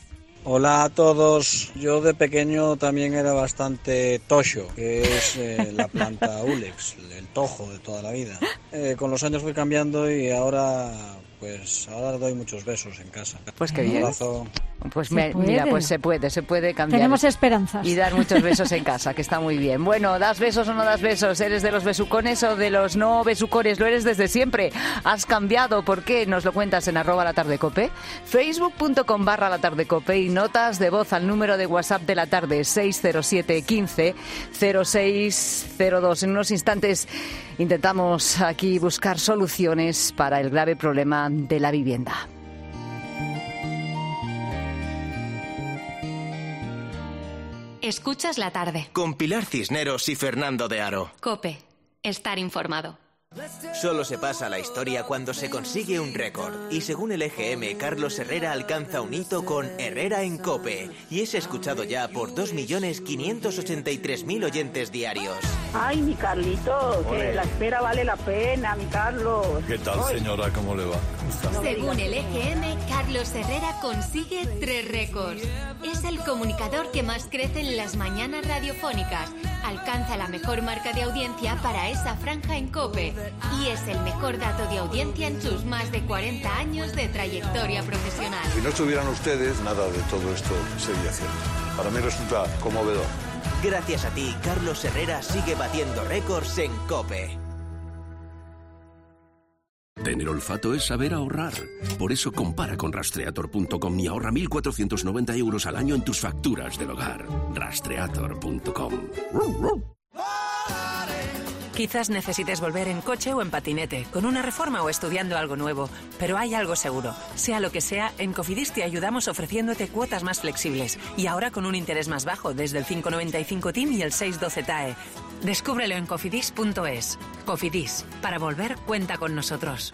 Hola a todos. Yo de pequeño también era bastante tocho, que es eh, la planta Ulex, el tojo de toda la vida. Eh, con los años fui cambiando y ahora, pues, ahora doy muchos besos en casa. Pues qué Un bien. abrazo. Pues me, mira, pues se puede, se puede cambiar. Tenemos esperanzas. Y dar muchos besos en casa, que está muy bien. Bueno, ¿das besos o no das besos? ¿Eres de los besucones o de los no besucones? ¿Lo eres desde siempre? ¿Has cambiado? ¿Por qué? Nos lo cuentas en arroba la tarde cope, facebook.com barra la tarde cope y notas de voz al número de WhatsApp de la tarde seis cero siete quince cero seis cero dos. En unos instantes intentamos aquí buscar soluciones para el grave problema de la vivienda. Escuchas la tarde. Con Pilar Cisneros y Fernando de Aro. COPE. Estar informado. Solo se pasa a la historia cuando se consigue un récord. Y según el E G M, Carlos Herrera alcanza un hito con Herrera en COPE. Y es escuchado ya por dos millones quinientos ochenta y tres mil oyentes diarios. Ay, mi Carlito, que la espera vale la pena, mi Carlos. ¿Qué tal, señora? ¿Cómo le va? Según el E G M, Carlos Herrera consigue tres récords. Es el comunicador que más crece en las mañanas radiofónicas. Alcanza la mejor marca de audiencia para esa franja en COPE. Y es el mejor dato de audiencia en sus más de cuarenta años de trayectoria profesional. Si no estuvieran ustedes, nada de todo esto sería cierto. Para mí resulta conmovedor. Gracias a ti, Carlos Herrera sigue batiendo récords en COPE. Tener olfato es saber ahorrar. Por eso compara con rastreator punto com y ahorra mil cuatrocientos noventa euros al año en tus facturas del hogar. rastreator punto com. Quizás necesites volver en coche o en patinete, con una reforma o estudiando algo nuevo, pero hay algo seguro. Sea lo que sea, en Cofidis te ayudamos ofreciéndote cuotas más flexibles y ahora con un interés más bajo desde el cinco noventa y cinco T I M y el seis doce T A E. Descúbrelo en cofidis punto es. Cofidis, para volver cuenta con nosotros.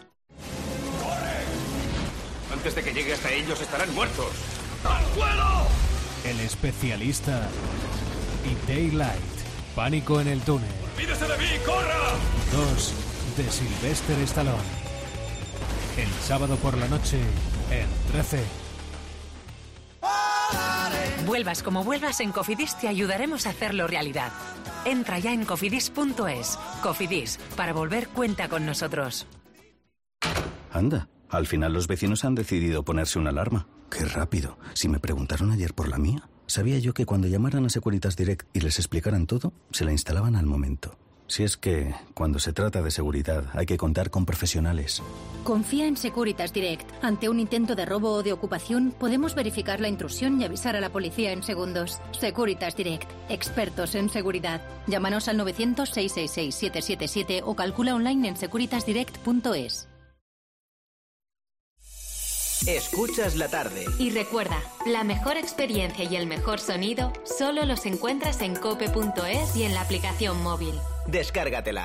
¡Corre! Antes de que llegue hasta ellos estarán muertos. ¡Al suelo! El especialista y Daylight. Pánico en el túnel. ¡Olvídese de mí! ¡Corra! Dos de Sylvester Stallone. El sábado por la noche en trece. Vuelvas como vuelvas, en Cofidis te ayudaremos a hacerlo realidad. Entra ya en cofidis punto es. Cofidis, para volver cuenta con nosotros. Anda, al final los vecinos han decidido ponerse una alarma. ¡Qué rápido! Si me preguntaron ayer por la mía, sabía yo que cuando llamaran a Securitas Direct y les explicaran todo, se la instalaban al momento. Si es que, cuando se trata de seguridad, hay que contar con profesionales. Confía en Securitas Direct. Ante un intento de robo o de ocupación, podemos verificar la intrusión y avisar a la policía en segundos. Securitas Direct. Expertos en seguridad. Llámanos al novecientos, seiscientos sesenta y seis, setecientos setenta y siete o calcula online en securitas direct punto es. Escuchas la tarde. Y recuerda, la mejor experiencia y el mejor sonido solo los encuentras en cope punto es y en la aplicación móvil. Descárgatela.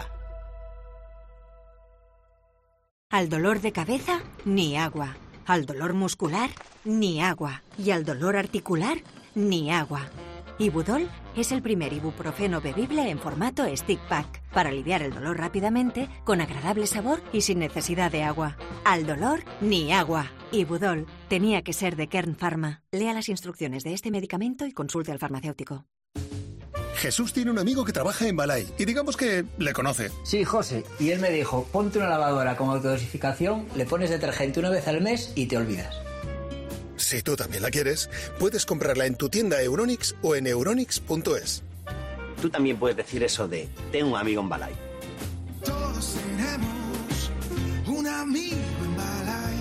Al dolor de cabeza, ni agua. Al dolor muscular, ni agua. Y al dolor articular, ni agua. Ibudol es el primer ibuprofeno bebible en formato stick pack para aliviar el dolor rápidamente, con agradable sabor y sin necesidad de agua. Al dolor, ni agua. Ibudol tenía que ser de Kern Pharma. Lea las instrucciones de este medicamento y consulte al farmacéutico. Jesús tiene un amigo que trabaja en Balay y digamos que le conoce. Sí, José, y él me dijo, ponte una lavadora con autodosificación, le pones detergente una vez al mes y te olvidas. Si tú también la quieres, puedes comprarla en tu tienda Euronics o en euronics punto es. Tú también puedes decir eso de, tengo un amigo en Balay. Todos tenemos un amigo en Balay.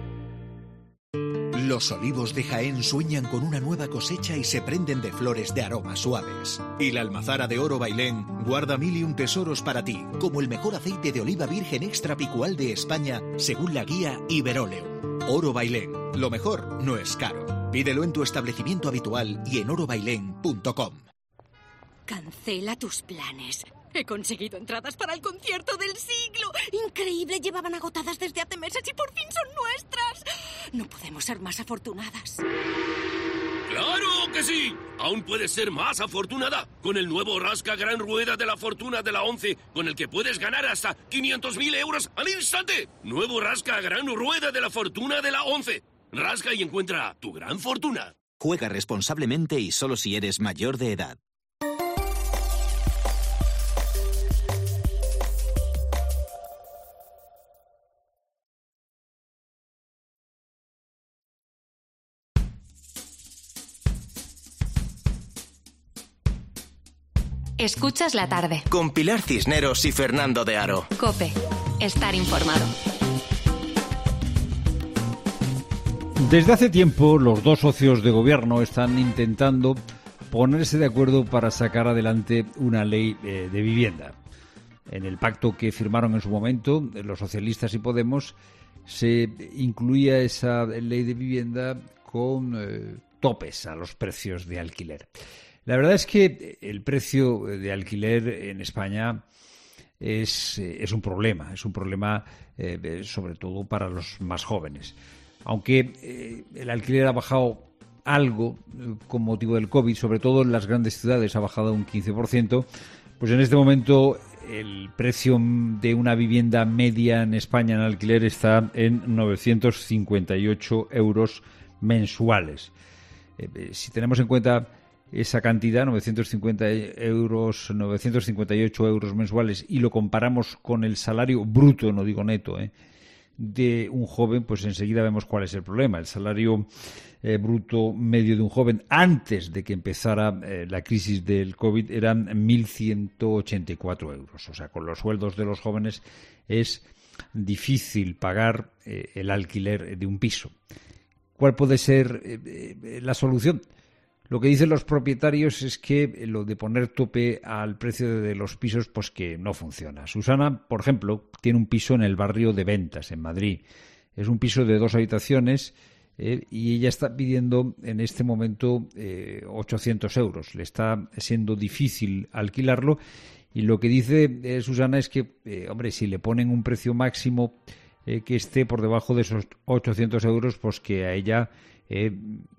Los olivos de Jaén sueñan con una nueva cosecha y se prenden de flores de aromas suaves. Y la almazara de Oro Bailén guarda mil y un tesoros para ti, como el mejor aceite de oliva virgen extra picual de España, según la guía Iberoleum. Oro Bailén, lo mejor no es caro. Pídelo en tu establecimiento habitual y en oro bailén punto com. Cancela tus planes. He conseguido entradas para el concierto del siglo. Increíble, llevaban agotadas desde hace meses y por fin son nuestras. No podemos ser más afortunadas. ¡Claro que sí! Aún puedes ser más afortunada con el nuevo Rasca Gran Rueda de la Fortuna de la once, con el que puedes ganar hasta quinientos mil euros al instante. Nuevo Rasca Gran Rueda de la Fortuna de la once. Rasca y encuentra tu gran fortuna. Juega responsablemente y solo si eres mayor de edad. Escuchas la tarde. Con Pilar Cisneros y Fernando de Aro. COPE. Estar informado. Desde hace tiempo, los dos socios de gobierno están intentando ponerse de acuerdo para sacar adelante una ley eh, de vivienda. En el pacto que firmaron en su momento los socialistas y Podemos se incluía esa ley de vivienda con eh, topes a los precios de alquiler. La verdad es que el precio de alquiler en España es, es un problema, es un problema eh, sobre todo para los más jóvenes. Aunque eh, el alquiler ha bajado algo eh, con motivo del COVID, sobre todo en las grandes ciudades ha bajado un quince por ciento, pues en este momento el precio de una vivienda media en España en alquiler está en novecientos cincuenta y ocho euros mensuales. Eh, eh, si tenemos en cuenta esa cantidad, novecientos cincuenta euros, novecientos cincuenta y ocho euros mensuales, y lo comparamos con el salario bruto, no digo neto, ¿eh? de un joven, pues enseguida vemos cuál es el problema. El salario eh, bruto medio de un joven antes de que empezara eh, la crisis del COVID eran mil ciento ochenta y cuatro euros. O sea, con los sueldos de los jóvenes es difícil pagar eh, el alquiler de un piso. ¿Cuál puede ser eh, eh, la solución? Lo que dicen los propietarios es que lo de poner tope al precio de los pisos, pues que no funciona. Susana, por ejemplo, tiene un piso en el barrio de Ventas, en Madrid. Es un piso de dos habitaciones eh, y ella está pidiendo en este momento eh, ochocientos euros. Le está siendo difícil alquilarlo y lo que dice eh, Susana es que, eh, hombre, si le ponen un precio máximo eh, que esté por debajo de esos ochocientos euros, pues que a ella Eh,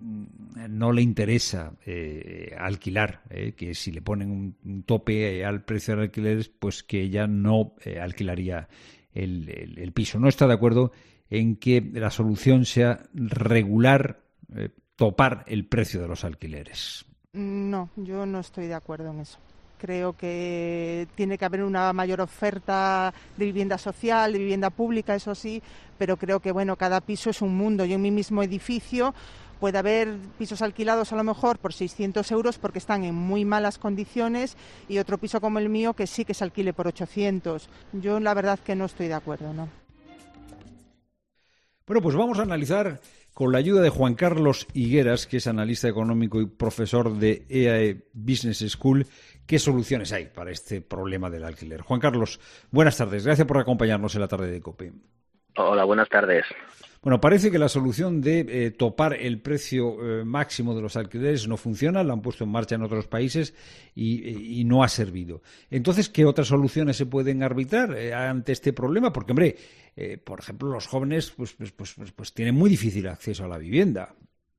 no le interesa eh, alquilar, eh, que si le ponen un, un tope eh, al precio del alquiler, pues que ella no eh, alquilaría el, el, el piso. No está de acuerdo en que la solución sea regular, eh, topar el precio de los alquileres. No, yo no estoy de acuerdo en eso. Creo que tiene que haber una mayor oferta de vivienda social, de vivienda pública, eso sí, pero creo que bueno, cada piso es un mundo. Yo en mi mismo edificio puede haber pisos alquilados a lo mejor por seiscientos euros porque están en muy malas condiciones y otro piso como el mío que sí que se alquile por ochocientos. Yo la verdad que no estoy de acuerdo, ¿no? Bueno, pues vamos a analizar con la ayuda de Juan Carlos Higueras, que es analista económico y profesor de E A E Business School, qué soluciones hay para este problema del alquiler. Juan Carlos, buenas tardes. Gracias por acompañarnos en la tarde de COPE. Hola, buenas tardes. Bueno, parece que la solución de eh, topar el precio eh, máximo de los alquileres no funciona, lo han puesto en marcha en otros países y, y no ha servido. Entonces, ¿qué otras soluciones se pueden arbitrar eh, ante este problema? Porque, hombre, eh, por ejemplo, los jóvenes pues, pues, pues, pues, pues tienen muy difícil acceso a la vivienda.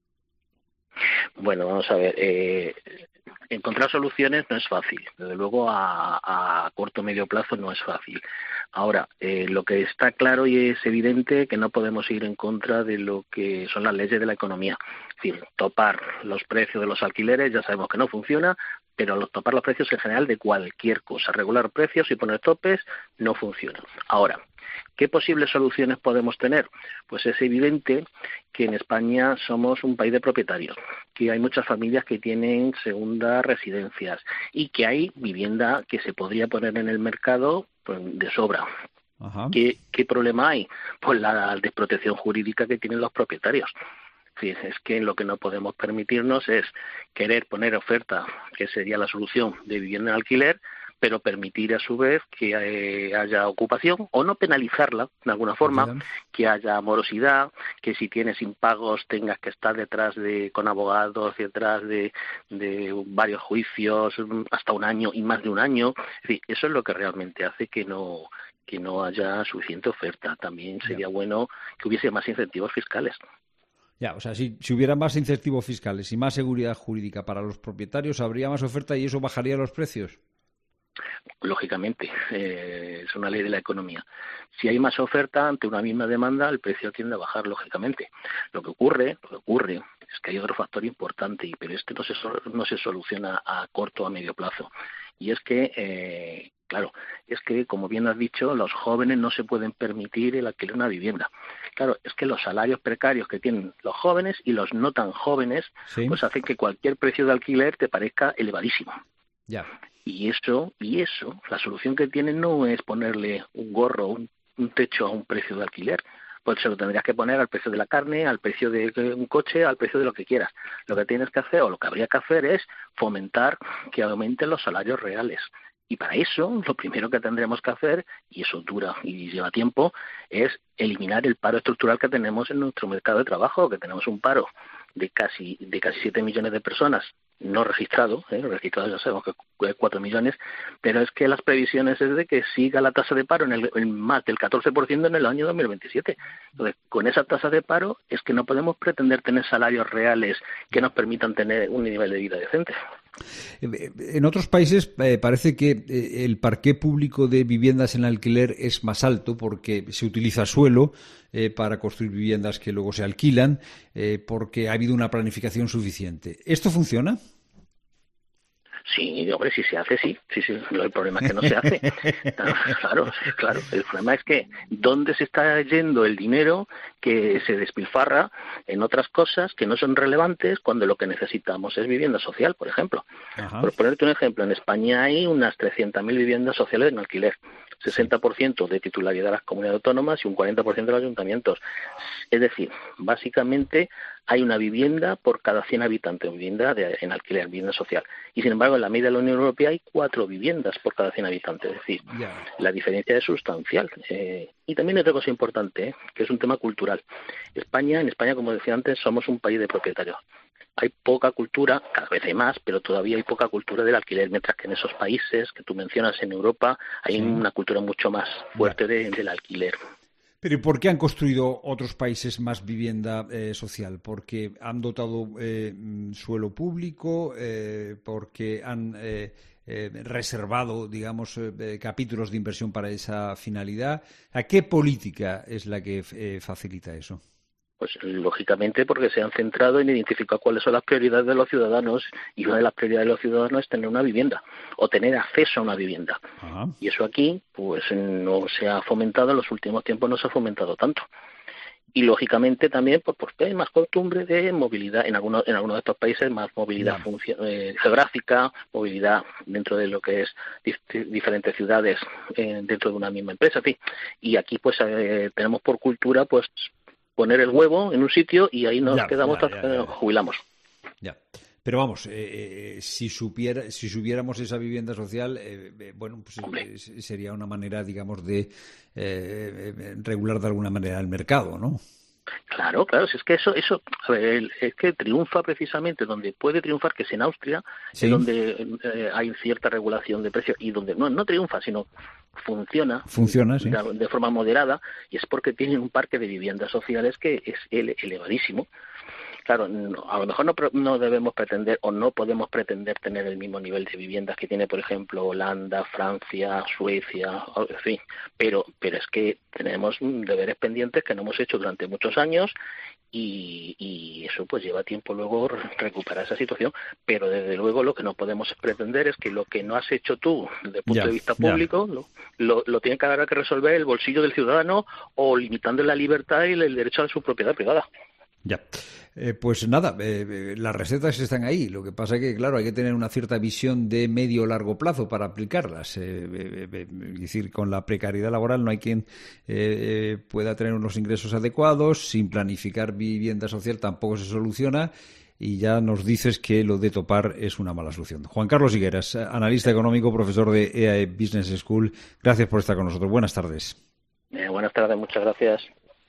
Bueno, vamos a ver. Eh, encontrar soluciones no es fácil. Desde luego, a, a corto o medio plazo no es fácil. Ahora, eh, lo que está claro y es evidente que no podemos ir en contra de lo que son las leyes de la economía. Es decir, topar los precios de los alquileres ya sabemos que no funciona, pero los, topar los precios en general de cualquier cosa, regular precios y poner topes, no funciona. Ahora, ¿qué posibles soluciones podemos tener? Pues es evidente que en España somos un país de propietarios, que hay muchas familias que tienen segundas residencias y que hay vivienda que se podría poner en el mercado pues, de sobra. Ajá. ¿Qué, ¿Qué problema hay? Pues la desprotección jurídica que tienen los propietarios. Sí, es que lo que no podemos permitirnos es querer poner oferta, que sería la solución de vivienda en alquiler, pero permitir a su vez que eh, haya ocupación o no penalizarla de alguna forma, Bien. que haya morosidad, que si tienes impagos tengas que estar detrás de con abogados, detrás de, de varios juicios, hasta un año y más de un año. Es decir, eso es lo que realmente hace que no que no haya suficiente oferta. También sería ya. bueno que hubiese más incentivos fiscales. Ya, o sea, si, si hubiera más incentivos fiscales y más seguridad jurídica para los propietarios, habría más oferta y eso bajaría los precios. Lógicamente, eh, es una ley de la economía. Si hay más oferta ante una misma demanda, el precio tiende a bajar, lógicamente. Lo que ocurre, lo que ocurre es que hay otro factor importante, pero este no se, no se soluciona a corto o a medio plazo. Y es que, eh, claro, es que, como bien has dicho, los jóvenes no se pueden permitir el alquiler de una vivienda. Claro, es que los salarios precarios que tienen los jóvenes y los no tan jóvenes, sí. pues hacen que cualquier precio de alquiler te parezca elevadísimo. Ya. Y eso, y eso, la solución que tienen no es ponerle un gorro, un, un techo a un precio de alquiler, pues se lo tendrías que poner al precio de la carne, al precio de un coche, al precio de lo que quieras. Lo que tienes que hacer, o lo que habría que hacer, es fomentar que aumenten los salarios reales. Y para eso, lo primero que tendremos que hacer, y eso dura y lleva tiempo, es eliminar el paro estructural que tenemos en nuestro mercado de trabajo, que tenemos un paro de casi de casi siete millones de personas no registrado, ¿eh? registrado ya sabemos que es cuatro millones, pero es que las previsiones es de que siga la tasa de paro en, el, en más del catorce por ciento en el año dos mil veintisiete. Entonces, con esa tasa de paro es que no podemos pretender tener salarios reales que nos permitan tener un nivel de vida decente. En otros países eh, parece que eh, el parqué público de viviendas en alquiler es más alto porque se utiliza suelo eh, para construir viviendas que luego se alquilan, eh, porque ha habido una planificación suficiente. ¿Esto funciona? Sí, hombre, si se hace, sí. sí, sí. El problema es que no se hace. Claro, claro. El problema es que ¿dónde se está yendo el dinero que se despilfarra en otras cosas que no son relevantes cuando lo que necesitamos es vivienda social, por ejemplo? Ajá. Por ponerte un ejemplo, en España hay unas trescientas mil viviendas sociales en alquiler. sesenta por ciento de titularidad de las comunidades autónomas y un cuarenta por ciento de los ayuntamientos. Es decir, básicamente hay una vivienda por cada cien habitantes, vivienda de, en alquiler, vivienda social. Y sin embargo, en la media de la Unión Europea hay cuatro viviendas por cada cien habitantes. Es decir, yeah. la diferencia es sustancial. Eh, y también otra cosa importante, eh, que es un tema cultural. España, en España, como decía antes, somos un país de propietarios. Hay poca cultura, cada vez hay más, pero todavía hay poca cultura del alquiler, mientras que en esos países que tú mencionas en Europa hay sí. una cultura mucho más fuerte de, del alquiler. Pero ¿y por qué han construido otros países más vivienda eh, social? ¿Porque han dotado eh, suelo público? Eh, ¿Porque han eh, eh, reservado, digamos, eh, capítulos de inversión para esa finalidad? ¿A qué política es la que eh, facilita eso? Pues lógicamente porque se han centrado en identificar cuáles son las prioridades de los ciudadanos, y una de las prioridades de los ciudadanos es tener una vivienda o tener acceso a una vivienda. Ajá. Y eso aquí pues no se ha fomentado, en los últimos tiempos no se ha fomentado tanto. Y lógicamente también pues, pues hay más costumbre de movilidad en algunos en algunos de estos países, más movilidad yeah. funcio- eh, geográfica, movilidad dentro de lo que es dif- diferentes ciudades eh, dentro de una misma empresa, en fin. Y aquí pues eh, tenemos por cultura pues poner el huevo en un sitio y ahí nos ya, quedamos ya, hasta que jubilamos. Ya. Pero vamos, eh, eh, si supiera, si supiéramos esa vivienda social, eh, eh, bueno, pues eh, sería una manera, digamos, de eh, regular de alguna manera el mercado, ¿no? Claro, claro, si es que eso, eso, a ver, es que triunfa precisamente donde puede triunfar, que es en Austria, ¿sí? Es donde eh, hay cierta regulación de precios y donde no, no triunfa, sino funciona, funciona sí. de, de forma moderada, y es porque tienen un parque de viviendas sociales que es ele, elevadísimo. Claro, no, a lo mejor no, no debemos pretender o no podemos pretender tener el mismo nivel de viviendas que tiene, por ejemplo, Holanda, Francia, Suecia, en fin, pero, pero es que tenemos deberes pendientes que no hemos hecho durante muchos años y, y eso pues lleva tiempo luego recuperar esa situación, pero desde luego lo que no podemos pretender es que lo que no has hecho tú desde el punto ya, de vista público lo, lo, lo tiene que haber que resolver el bolsillo del ciudadano o limitando la libertad y el derecho a su propiedad privada. Ya. Eh, pues nada, eh, las recetas están ahí. Lo que pasa es que, claro, hay que tener una cierta visión de medio o largo plazo para aplicarlas. Eh, eh, eh, es decir, con la precariedad laboral no hay quien eh, pueda tener unos ingresos adecuados. Sin planificar vivienda social tampoco se soluciona. Y ya nos dices que lo de topar es una mala solución. Juan Carlos Higueras, analista económico, profesor de E A E Business School. Gracias por estar con nosotros. Buenas tardes. Eh, buenas tardes, muchas gracias.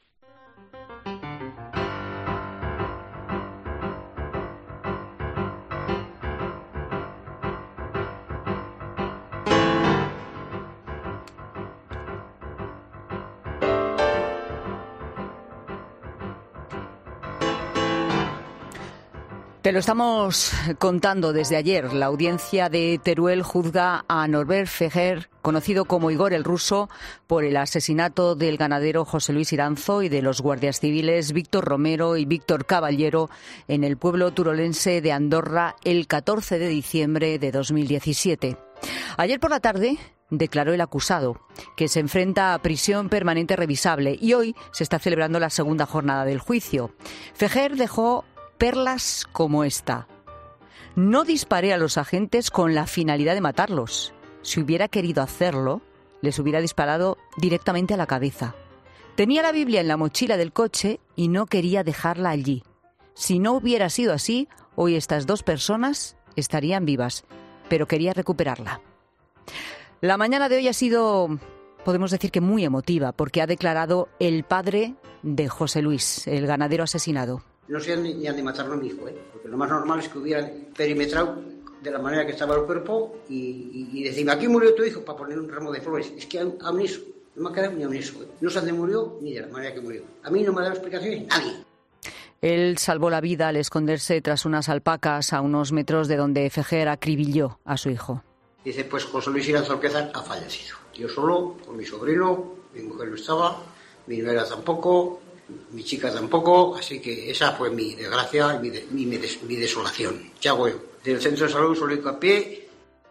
Te lo estamos contando desde ayer. La audiencia de Teruel juzga a Norbert Fejer, conocido como Igor el Ruso, por el asesinato del ganadero José Luis Iranzo y de los guardias civiles Víctor Romero y Víctor Caballero en el pueblo turolense de Andorra el catorce de diciembre de dos mil diecisiete. Ayer por la tarde declaró el acusado, que se enfrenta a prisión permanente revisable, y hoy se está celebrando la segunda jornada del juicio. Fejer dejó perlas como esta. No disparé a los agentes con la finalidad de matarlos. Si hubiera querido hacerlo, les hubiera disparado directamente a la cabeza. Tenía la Biblia en la mochila del coche y no quería dejarla allí. Si no hubiera sido así, hoy estas dos personas estarían vivas, pero quería recuperarla. La mañana de hoy ha sido, podemos decir que muy emotiva, porque ha declarado el padre de José Luis, el ganadero asesinado. No sé ni han de matarlo a mi hijo, ¿eh? Porque lo más normal es que hubieran perimetrado de la manera que estaba el cuerpo y, y, y decirme, aquí murió tu hijo, para poner un ramo de flores. Es que aún eso, no me ha quedado ni aún eso, ¿eh? No sé dónde murió ni de la manera que murió. A mí no me ha dado explicaciones nadie. Él salvó la vida al esconderse tras unas alpacas a unos metros de donde Fejer acribilló a su hijo. Dice, pues José Luis Iranzo Alquezar ha fallecido. Yo solo, con mi sobrino, mi mujer no estaba, mi nuera tampoco, mi chica tampoco, así que esa fue mi desgracia y mi, de, mi, mi, des, mi desolación. Ya voy. Del centro de salud solo a pie.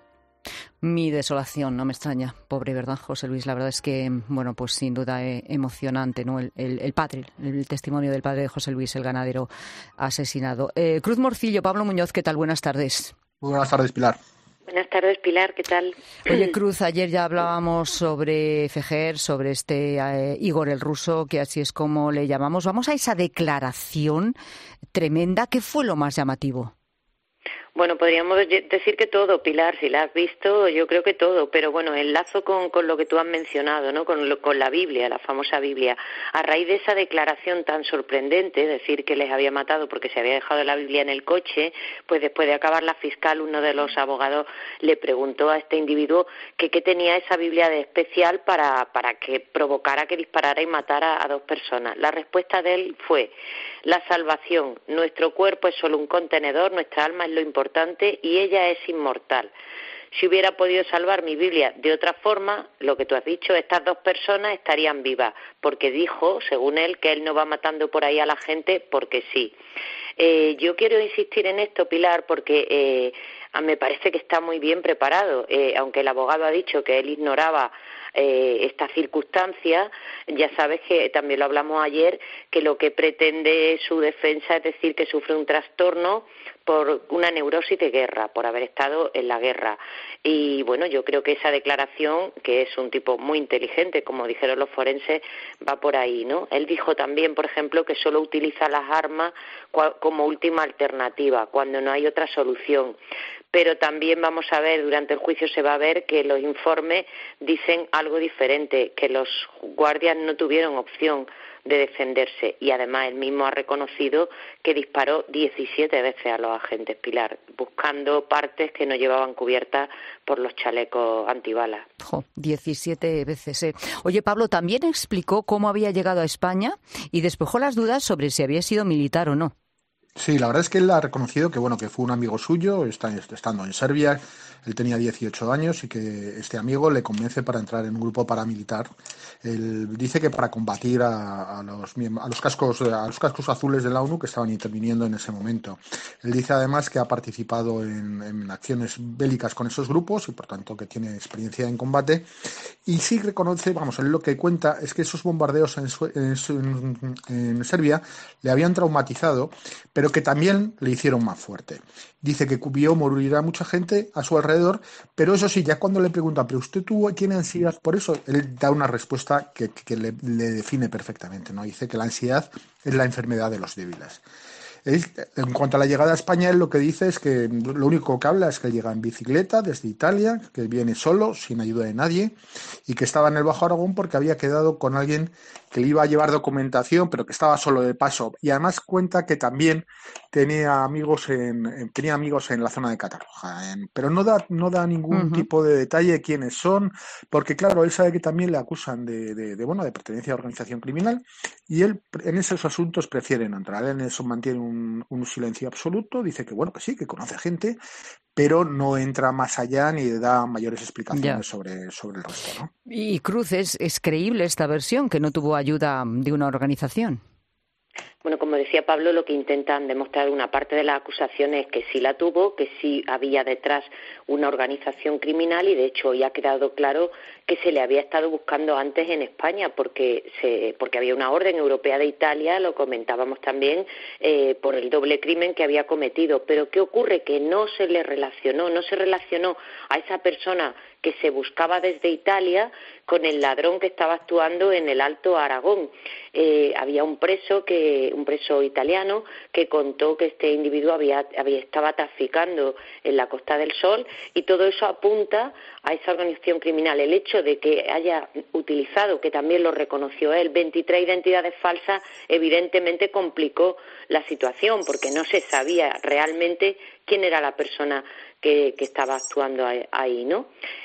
Mi desolación, no me extraña, pobre, ¿verdad, José Luis? La verdad es que, bueno, pues sin duda eh, emocionante, ¿no? El, el, el padre, el testimonio del padre de José Luis, el ganadero asesinado. Eh, Cruz Morcillo, Pablo Muñoz, ¿qué tal? Buenas tardes. Muy buenas tardes, Pilar. Buenas tardes, Pilar, ¿qué tal? Oye, Cruz, ayer ya hablábamos sobre Fejer, sobre este eh, Igor el Ruso, que así es como le llamamos. Vamos a esa declaración tremenda. ¿Qué fue lo más llamativo? Bueno, podríamos decir que todo, Pilar, si la has visto, yo creo que todo, pero bueno, enlazo con, con lo que tú has mencionado, ¿no? Con, lo, con la Biblia, la famosa Biblia. A raíz de esa declaración tan sorprendente, decir que les había matado porque se había dejado la Biblia en el coche, pues después de acabar la fiscal, uno de los abogados le preguntó a este individuo que qué tenía esa Biblia de especial para, para que provocara que disparara y matara a dos personas. La respuesta de él fue: la salvación, nuestro cuerpo es solo un contenedor, nuestra alma es lo importante y ella es inmortal. si hubiera podido salvar mi Biblia de otra forma, lo que tú has dicho, estas dos personas estarían vivas, porque dijo, según él, que él no va matando por ahí a la gente porque sí. Eh, yo quiero insistir en esto, Pilar, porque eh, me parece que está muy bien preparado, eh, aunque el abogado ha dicho que él ignoraba eh, esta circunstancia, ya sabes que también lo hablamos ayer, que lo que pretende su defensa es decir que sufre un trastorno por una neurosis de guerra, por haber estado en la guerra. Y bueno, yo creo que esa declaración, que es un tipo muy inteligente, como dijeron los forenses, va por ahí, ¿no? Él dijo también, por ejemplo, que solo utiliza las armas como última alternativa, cuando no hay otra solución. Pero también vamos a ver, durante el juicio se va a ver que los informes dicen algo diferente, que los guardias no tuvieron opción de defenderse, y además él mismo ha reconocido que disparó diecisiete veces a los agentes, Pilar, buscando partes que no llevaban cubiertas por los chalecos antibalas. Jo, diecisiete veces, eh. Oye, Pablo, también explicó cómo había llegado a España y despejó las dudas sobre si había sido militar o no. Sí, la verdad es que él ha reconocido que bueno que fue un amigo suyo, está, estando en Serbia, él tenía dieciocho años y que este amigo le convence para entrar en un grupo paramilitar. Él dice que para combatir a, a, los, a, los cascos, a los cascos azules de la ONU que estaban interviniendo en ese momento. Él dice además que ha participado en, en acciones bélicas con esos grupos y por tanto que tiene experiencia en combate. Y sí reconoce, vamos, él lo que cuenta es que esos bombardeos en, en, en Serbia le habían traumatizado, pero que también le hicieron más fuerte. Dice que vio morir a mucha gente a su alrededor, pero eso sí, ya cuando le preguntan, ¿pero usted tuvo, tiene ansiedad por eso? Él da una respuesta que, que le, le define perfectamente, ¿no? Dice que la ansiedad es la enfermedad de los débiles. En cuanto a la llegada a España, él lo que dice es que lo único que habla es que llega en bicicleta desde Italia, que viene solo, sin ayuda de nadie, y que estaba en el Bajo Aragón porque había quedado con alguien que le iba a llevar documentación, pero que estaba solo de paso. Y además cuenta que también tenía amigos en, tenía amigos en la zona de Catarroja, en, pero no da, no da ningún uh-huh. tipo de detalle de quiénes son, porque claro, él sabe que también le acusan de, de, de, bueno, de pertenencia a organización criminal, y él en esos asuntos prefiere no entrar. En eso mantiene un, un silencio absoluto, dice que bueno, que sí, que conoce gente, pero no entra más allá ni da mayores explicaciones sobre, sobre el resto, ¿no? Y Cruz, ¿es, ¿es creíble esta versión, que no tuvo ayuda de una organización? Bueno, como decía Pablo, lo que intentan demostrar una parte de la acusación es que sí la tuvo, que sí había detrás una organización criminal, y de hecho hoy ha quedado claro que se le había estado buscando antes en España porque se, porque había una orden europea de Italia, lo comentábamos también, eh, por el doble crimen que había cometido. Pero ¿qué ocurre? Que no se le relacionó, no se relacionó a esa persona que se buscaba desde Italia con el ladrón que estaba actuando en el Alto Aragón. Eh, había un preso que un preso italiano que contó que este individuo había, había estaba traficando en la Costa del Sol, y todo eso apunta a esa organización criminal. El hecho de que haya utilizado, que también lo reconoció él, veintitrés identidades falsas, evidentemente complicó la situación, porque no se sabía realmente quién era la persona que, que estaba actuando ahí, ¿no?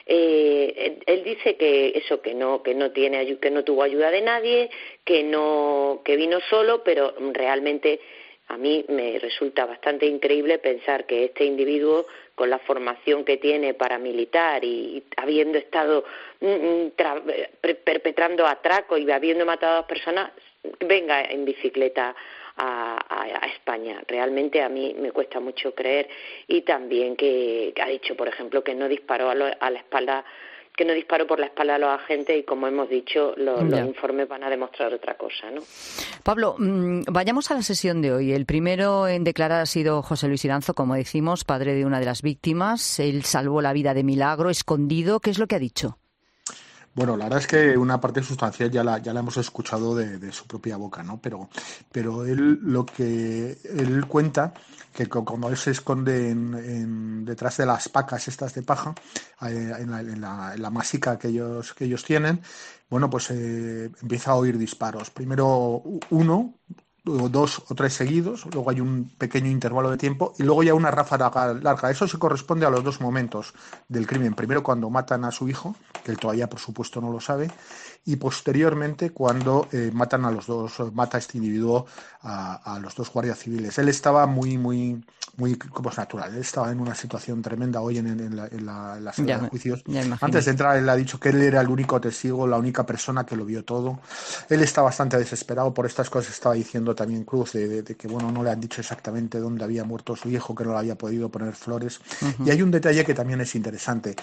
Eh, él dice que eso, que no, que no tiene, que no tuvo ayuda de nadie, que no, que vino solo, pero realmente a mí me resulta bastante increíble pensar que este individuo, con la formación que tiene paramilitar y, y habiendo estado mm, tra- perpetrando atracos y habiendo matado a dos personas, venga en bicicleta A, a, a España. Realmente a mí me cuesta mucho creer. Y también que, que ha dicho, por ejemplo, que no disparó a, lo, a la espalda, que no disparó por la espalda a los agentes, y como hemos dicho, lo, los informes van a demostrar otra cosa, ¿no? Pablo, mmm, vayamos a la sesión de hoy. El primero en declarar ha sido José Luis Iranzo, como decimos, padre de una de las víctimas. Él salvó la vida de milagro, escondido. ¿Qué es lo que ha dicho? Bueno, la verdad es que una parte sustancial ya la, ya la hemos escuchado de, de su propia boca, ¿no? Pero, pero él lo que él cuenta, que cuando él se esconde en, en, detrás de las pacas estas de paja, eh, en, la, en, la, en la masica que ellos, que ellos tienen, bueno, pues eh, empieza a oír disparos. Primero uno, dos o tres seguidos, luego hay un pequeño intervalo de tiempo y luego ya una ráfaga larga. Eso se corresponde a los dos momentos del crimen. Primero cuando matan a su hijo, que él todavía por supuesto no lo sabe, y posteriormente cuando eh, matan a los dos, mata a este individuo a, a los dos guardias civiles. Él estaba muy, muy, muy como es natural, él estaba en una situación tremenda hoy en, en, la, en, la, en la sala de juicios. Antes de entrar él ha dicho que él era el único testigo, la única persona que lo vio todo. Él está bastante desesperado por estas cosas, estaba diciendo también Cruz de, de, de que bueno, no le han dicho exactamente dónde había muerto su hijo, que no le había podido poner flores. Uh-huh. Y hay un detalle que también es interesante.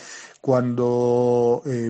Cuando eh,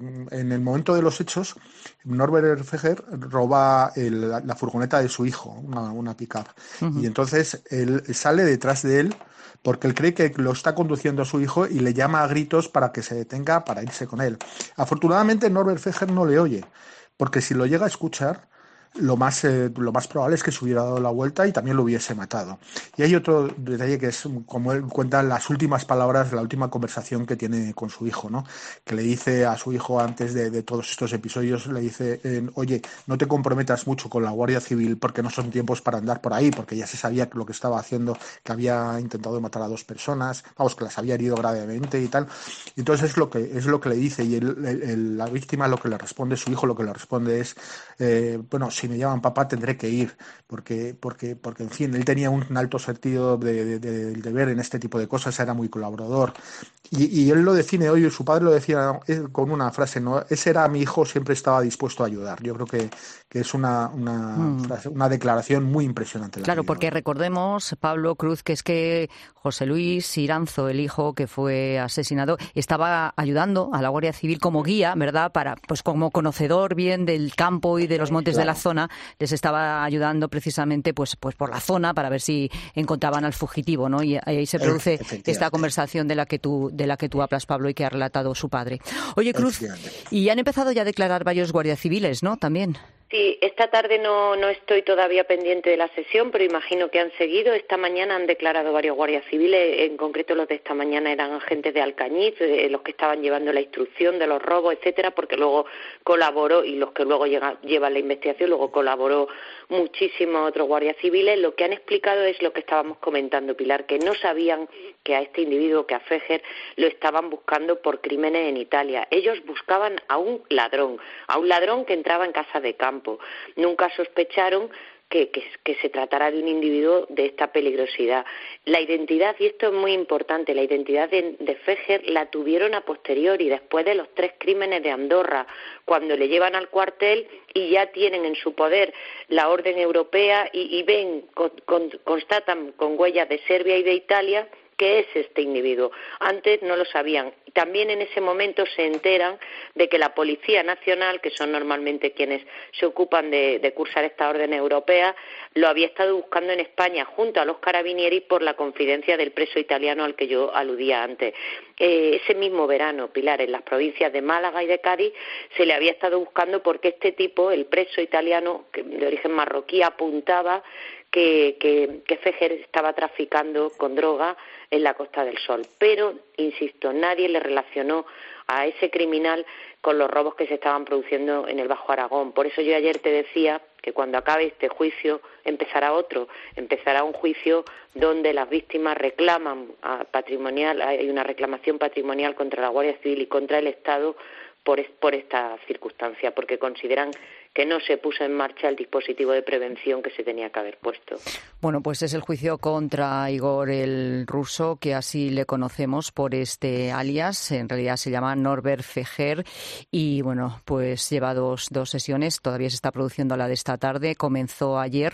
en el momento de los hechos, Norbert Feger roba el, la, la furgoneta de su hijo, una, una pick-up. Uh-huh. Y entonces él sale detrás de él porque él cree que lo está conduciendo a su hijo y le llama a gritos para que se detenga para irse con él. Afortunadamente Norbert Feger no le oye, porque si lo llega a escuchar, lo más, eh, lo más probable es que se hubiera dado la vuelta y también lo hubiese matado. Y hay otro detalle que es como él cuenta las últimas palabras, la última conversación que tiene con su hijo, ¿no? Que le dice a su hijo antes de, de todos estos episodios, le dice, eh, oye, no te comprometas mucho con la Guardia Civil porque no son tiempos para andar por ahí, porque ya se sabía lo que estaba haciendo, que había intentado matar a dos personas, vamos, que las había herido gravemente y tal. Y entonces es lo que, es lo que le dice y el, el, el, la víctima lo que le responde, su hijo lo que le responde es, eh, bueno, si me llaman papá tendré que ir, porque, porque, porque en fin, él tenía un alto sentido de, de, de, del deber en este tipo de cosas, era muy colaborador. Y, y él lo define hoy, su padre lo decía con una frase, ¿no? Ese era mi hijo, siempre estaba dispuesto a ayudar. Yo creo que, que es una, una, mm. frase, una declaración muy impresionante. Claro, porque recordemos, Pablo Cruz, que es que José Luis Iranzo, el hijo que fue asesinado, estaba ayudando a la Guardia Civil como guía, ¿verdad? Para, pues como conocedor bien del campo y de los montes claro. de la zona, les estaba ayudando precisamente pues, pues por la zona para ver si encontraban al fugitivo, ¿no? Y ahí se produce esta conversación de la que tú de la que tú hablas, Pablo, y que ha relatado su padre. Oye, Cruz, y han empezado ya a declarar varios guardias civiles, ¿no? También. Sí, esta tarde no, no estoy todavía pendiente de la sesión, pero imagino que han seguido. Esta mañana han declarado varios guardias civiles, en concreto los de esta mañana eran agentes de Alcañiz, eh, los que estaban llevando la instrucción de los robos, etcétera, porque luego colaboró, y los que luego llega, llevan la investigación, luego colaboró muchísimos otros guardias civiles. Lo que han explicado es lo que estábamos comentando, Pilar, que no sabían que a este individuo, que a Feger, lo estaban buscando por crímenes en Italia. Ellos buscaban a un ladrón, a un ladrón que entraba en casa de campo. Nunca sospecharon que, que, que se tratara de un individuo de esta peligrosidad. La identidad, y esto es muy importante, la identidad de, de Feger la tuvieron a posteriori, después de los tres crímenes de Andorra, cuando le llevan al cuartel y ya tienen en su poder la orden europea y, y ven, con, con, constatan con huellas de Serbia y de Italia que es este individuo. Antes no lo sabían. También en ese momento se enteran de que la Policía Nacional, que son normalmente quienes se ocupan de, de cursar esta orden europea, lo había estado buscando en España junto a los Carabinieri por la confidencia del preso italiano al que yo aludía antes. Eh, ese mismo verano, Pilar, en las provincias de Málaga y de Cádiz, se le había estado buscando porque este tipo, el preso italiano que de origen marroquí, apuntaba que, que, que Feger estaba traficando con droga en la Costa del Sol. Pero, insisto, nadie le relacionó a ese criminal con los robos que se estaban produciendo en el Bajo Aragón. Por eso yo ayer te decía que cuando acabe este juicio empezará otro, empezará un juicio donde las víctimas reclaman a patrimonial, hay una reclamación patrimonial contra la Guardia Civil y contra el Estado por, por esta circunstancia, porque consideran que no se puso en marcha el dispositivo de prevención que se tenía que haber puesto. Bueno, pues es el juicio contra Igor el Ruso, que así le conocemos por este alias. En realidad se llama Norbert Feger y, bueno, pues lleva dos, dos sesiones. Todavía se está produciendo la de esta tarde. Comenzó ayer.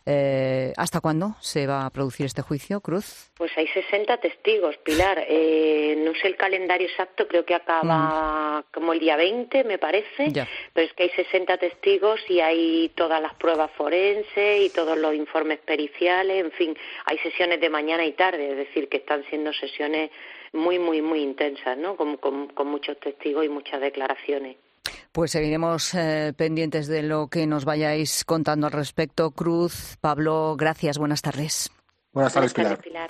Eh, ¿Hasta cuándo se va a producir este juicio, Cruz? Pues hay sesenta testigos, Pilar. Eh, no sé el calendario exacto, creo que acaba mm. como el día veinte, me parece. Ya. Pero es que hay sesenta testigos y hay todas las pruebas forenses y todos los informes periciales, en fin, hay sesiones de mañana y tarde, es decir, que están siendo sesiones muy, muy, muy intensas, ¿no? Con, con, con muchos testigos y muchas declaraciones. Pues seguiremos eh, pendientes de lo que nos vayáis contando al respecto. Cruz, Pablo, gracias, buenas tardes. Buenas tardes, Pilar. Pilar.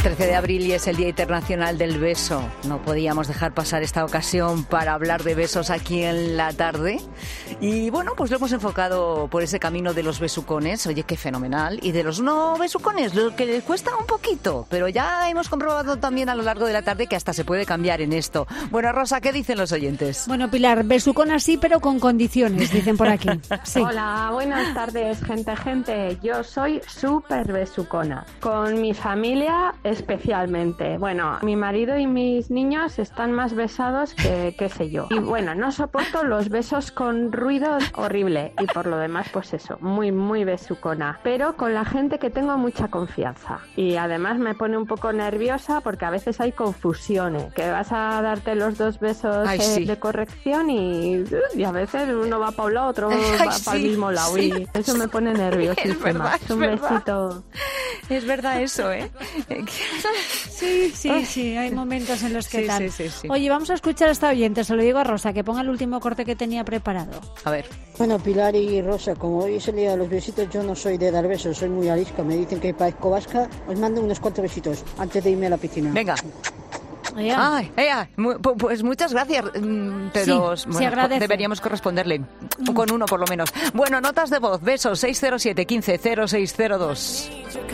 trece de abril y es el Día Internacional del Beso. No podíamos dejar pasar esta ocasión para hablar de besos aquí en la tarde. Y bueno, pues lo hemos enfocado por ese camino de los besucones. Oye, qué fenomenal. Y de los no besucones, lo que les cuesta un poquito. Pero ya hemos comprobado también a lo largo de la tarde que hasta se puede cambiar en esto. Bueno, Rosa, ¿qué dicen los oyentes? Bueno, Pilar, besucona sí, pero con condiciones, dicen por aquí. Sí. Hola, buenas tardes, gente, gente. Yo soy súper besucona. Con mi familia especialmente. Bueno, mi marido y mis niños están más besados que qué sé yo. Y bueno, no soporto los besos con ruido horrible. Y por lo demás, pues eso, muy, muy besucona. Pero con la gente que tengo mucha confianza. Y además me pone un poco nerviosa porque a veces hay confusiones. Que vas a darte los dos besos Ay, eh, sí. de corrección y, y a veces uno va para un lado, otro Ay, va sí, para el mismo lado. sí, Y eso sí. me pone nerviosísima. Es verdad, es un verdad. besito. Es verdad eso, ¿eh? Sí, sí, sí, hay momentos en los que Sí, tal. sí, sí, sí. Oye, vamos a escuchar a esta oyente, se lo digo a Rosa, que ponga el último corte que tenía preparado. A ver. Bueno, Pilar y Rosa, como hoy es el día de los besitos, yo no soy de dar besos, soy muy arisca. Me dicen que parezco vasca. Os mando unos cuantos besitos antes de irme a la piscina. Venga. Ea. Ay, ea, mu- pu- pues muchas gracias, mm, pero Sí, bueno, se agradece. deberíamos corresponderle con uno por lo menos. Bueno, notas de voz, besos, seis cero siete, quince, cero seis cero dos.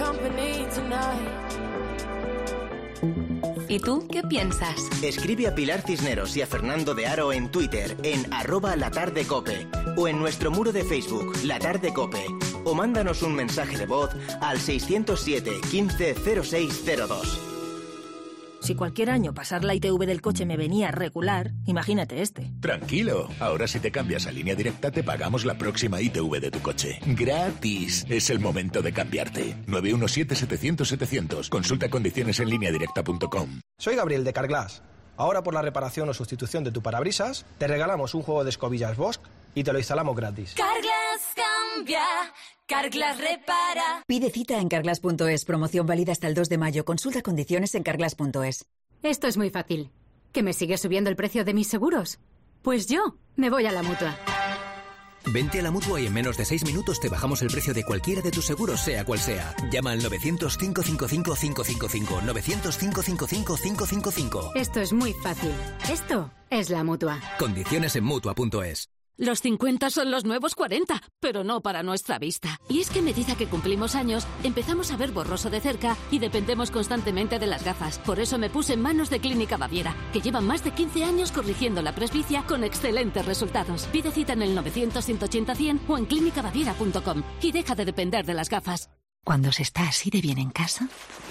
¿Y tú qué piensas? Escribe a Pilar Cisneros y a Fernando de Aro en Twitter, en arroba latardecope, o en nuestro muro de Facebook, La Tarde Cope, o mándanos un mensaje de voz al seiscientos siete, quince, cero seis cero dos. Si cualquier año pasar la I T V del coche me venía regular, imagínate este. Tranquilo, ahora si te cambias a Línea Directa te pagamos la próxima I T V de tu coche. ¡Gratis! Es el momento de cambiarte. nueve uno siete, setecientos, setecientos. Consulta condiciones en línea directa punto com. Soy Gabriel de Carglass. Ahora por la reparación o sustitución de tu parabrisas, te regalamos un juego de escobillas Bosch y te lo instalamos gratis. Carglass cambia, Carglass repara. Pide cita en carglass punto es. Promoción válida hasta el dos de mayo. Consulta condiciones en carglass punto es. Esto es muy fácil. ¿Que me sigue subiendo el precio de mis seguros? Pues yo me voy a la Mutua. Vente a la Mutua y en menos de seis minutos te bajamos el precio de cualquiera de tus seguros, sea cual sea. Llama al novecientos, cinco cinco cinco, cinco cinco cinco. novecientos, cinco cinco cinco, cinco cinco cinco. Esto es muy fácil. Esto es la Mutua. Condiciones en Mutua punto es. Los cincuenta son los nuevos cuarenta, pero no para nuestra vista. Y es que a medida que cumplimos años, empezamos a ver borroso de cerca y dependemos constantemente de las gafas. Por eso me puse en manos de Clínica Baviera, que llevan más de quince años corrigiendo la presbicia con excelentes resultados. Pide cita en el novecientos, ciento ochenta, cien o en clínica baviera punto com y deja de depender de las gafas. Cuando se está así de bien en casa,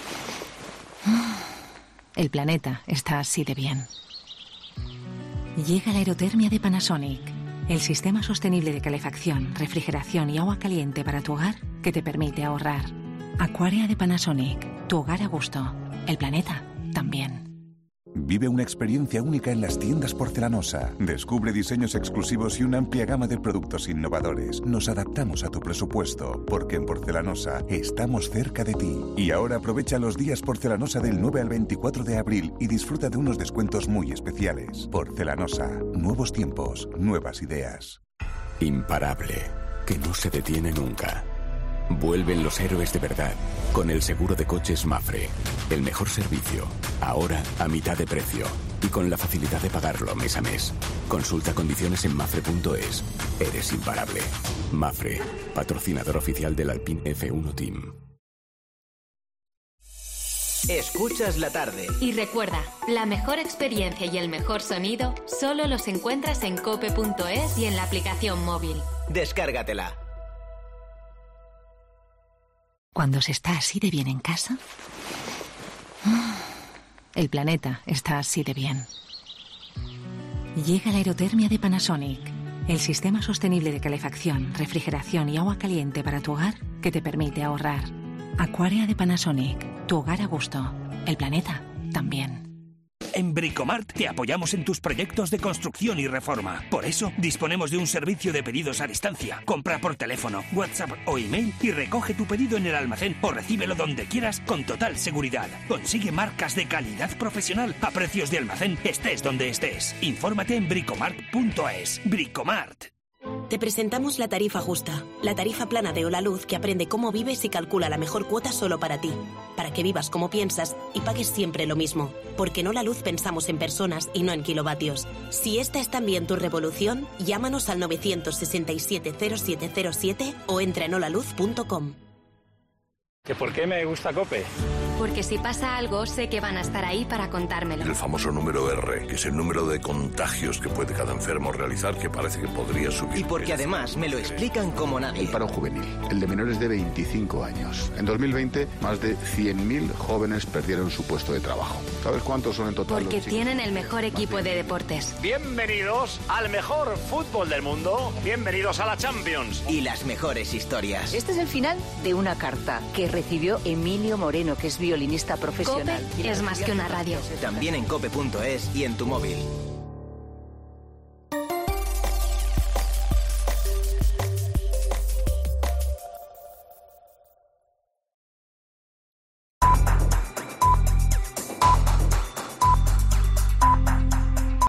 el planeta está así de bien. Llega la aerotermia de Panasonic, el sistema sostenible de calefacción, refrigeración y agua caliente para tu hogar que te permite ahorrar. Aquaria de Panasonic, tu hogar a gusto, el planeta también. Vive una experiencia única en las tiendas Porcelanosa. Descubre diseños exclusivos y una amplia gama de productos innovadores. Nos adaptamos a tu presupuesto, porque en Porcelanosa estamos cerca de ti. Y ahora aprovecha los días Porcelanosa del nueve al veinticuatro de abril y disfruta de unos descuentos muy especiales. Porcelanosa, nuevos tiempos, nuevas ideas. Imparable, que no se detiene nunca. Vuelven los héroes de verdad, con el seguro de coches Mafre. El mejor servicio, ahora a mitad de precio. Y con la facilidad de pagarlo mes a mes. Consulta condiciones en mafre punto es. Eres imparable. Mafre, patrocinador oficial del Alpine F uno Team. Escuchas la tarde. Y recuerda, la mejor experiencia y el mejor sonido solo los encuentras en cope punto es y en la aplicación móvil. Descárgatela. Cuando se está así de bien en casa, el planeta está así de bien. Llega la aerotermia de Panasonic, el sistema sostenible de calefacción, refrigeración y agua caliente para tu hogar que te permite ahorrar. Aquaria de Panasonic, tu hogar a gusto, el planeta también. En Bricomart te apoyamos en tus proyectos de construcción y reforma. Por eso, disponemos de un servicio de pedidos a distancia. Compra por teléfono, WhatsApp o email y recoge tu pedido en el almacén o recíbelo donde quieras con total seguridad. Consigue marcas de calidad profesional a precios de almacén, estés donde estés. Infórmate en bricomart punto es. Bricomart. Te presentamos la tarifa justa, la tarifa plana de Holaluz que aprende cómo vives y calcula la mejor cuota solo para ti, para que vivas como piensas y pagues siempre lo mismo, porque en Holaluz pensamos en personas y no en kilovatios. Si esta es también tu revolución, llámanos al nueve seis siete cero siete cero siete o entra en holaluz punto com. ¿Que por qué me gusta COPE? Porque si pasa algo, sé que van a estar ahí para contármelo. El famoso número R, que es el número de contagios que puede cada enfermo realizar, que parece que podría subir. Y porque además me lo explican como nadie. El paro juvenil, el de menores de veinticinco años. En dos mil veinte, más de cien mil jóvenes perdieron su puesto de trabajo. ¿Sabes cuántos son en total? Porque tienen el mejor equipo de deportes. Bienvenidos al mejor fútbol del mundo. Bienvenidos a la Champions. Y las mejores historias. Este es el final de una carta que recibió Emilio Moreno, que es violinista profesional. COPE es más que una radio. También en cope punto es y en tu móvil.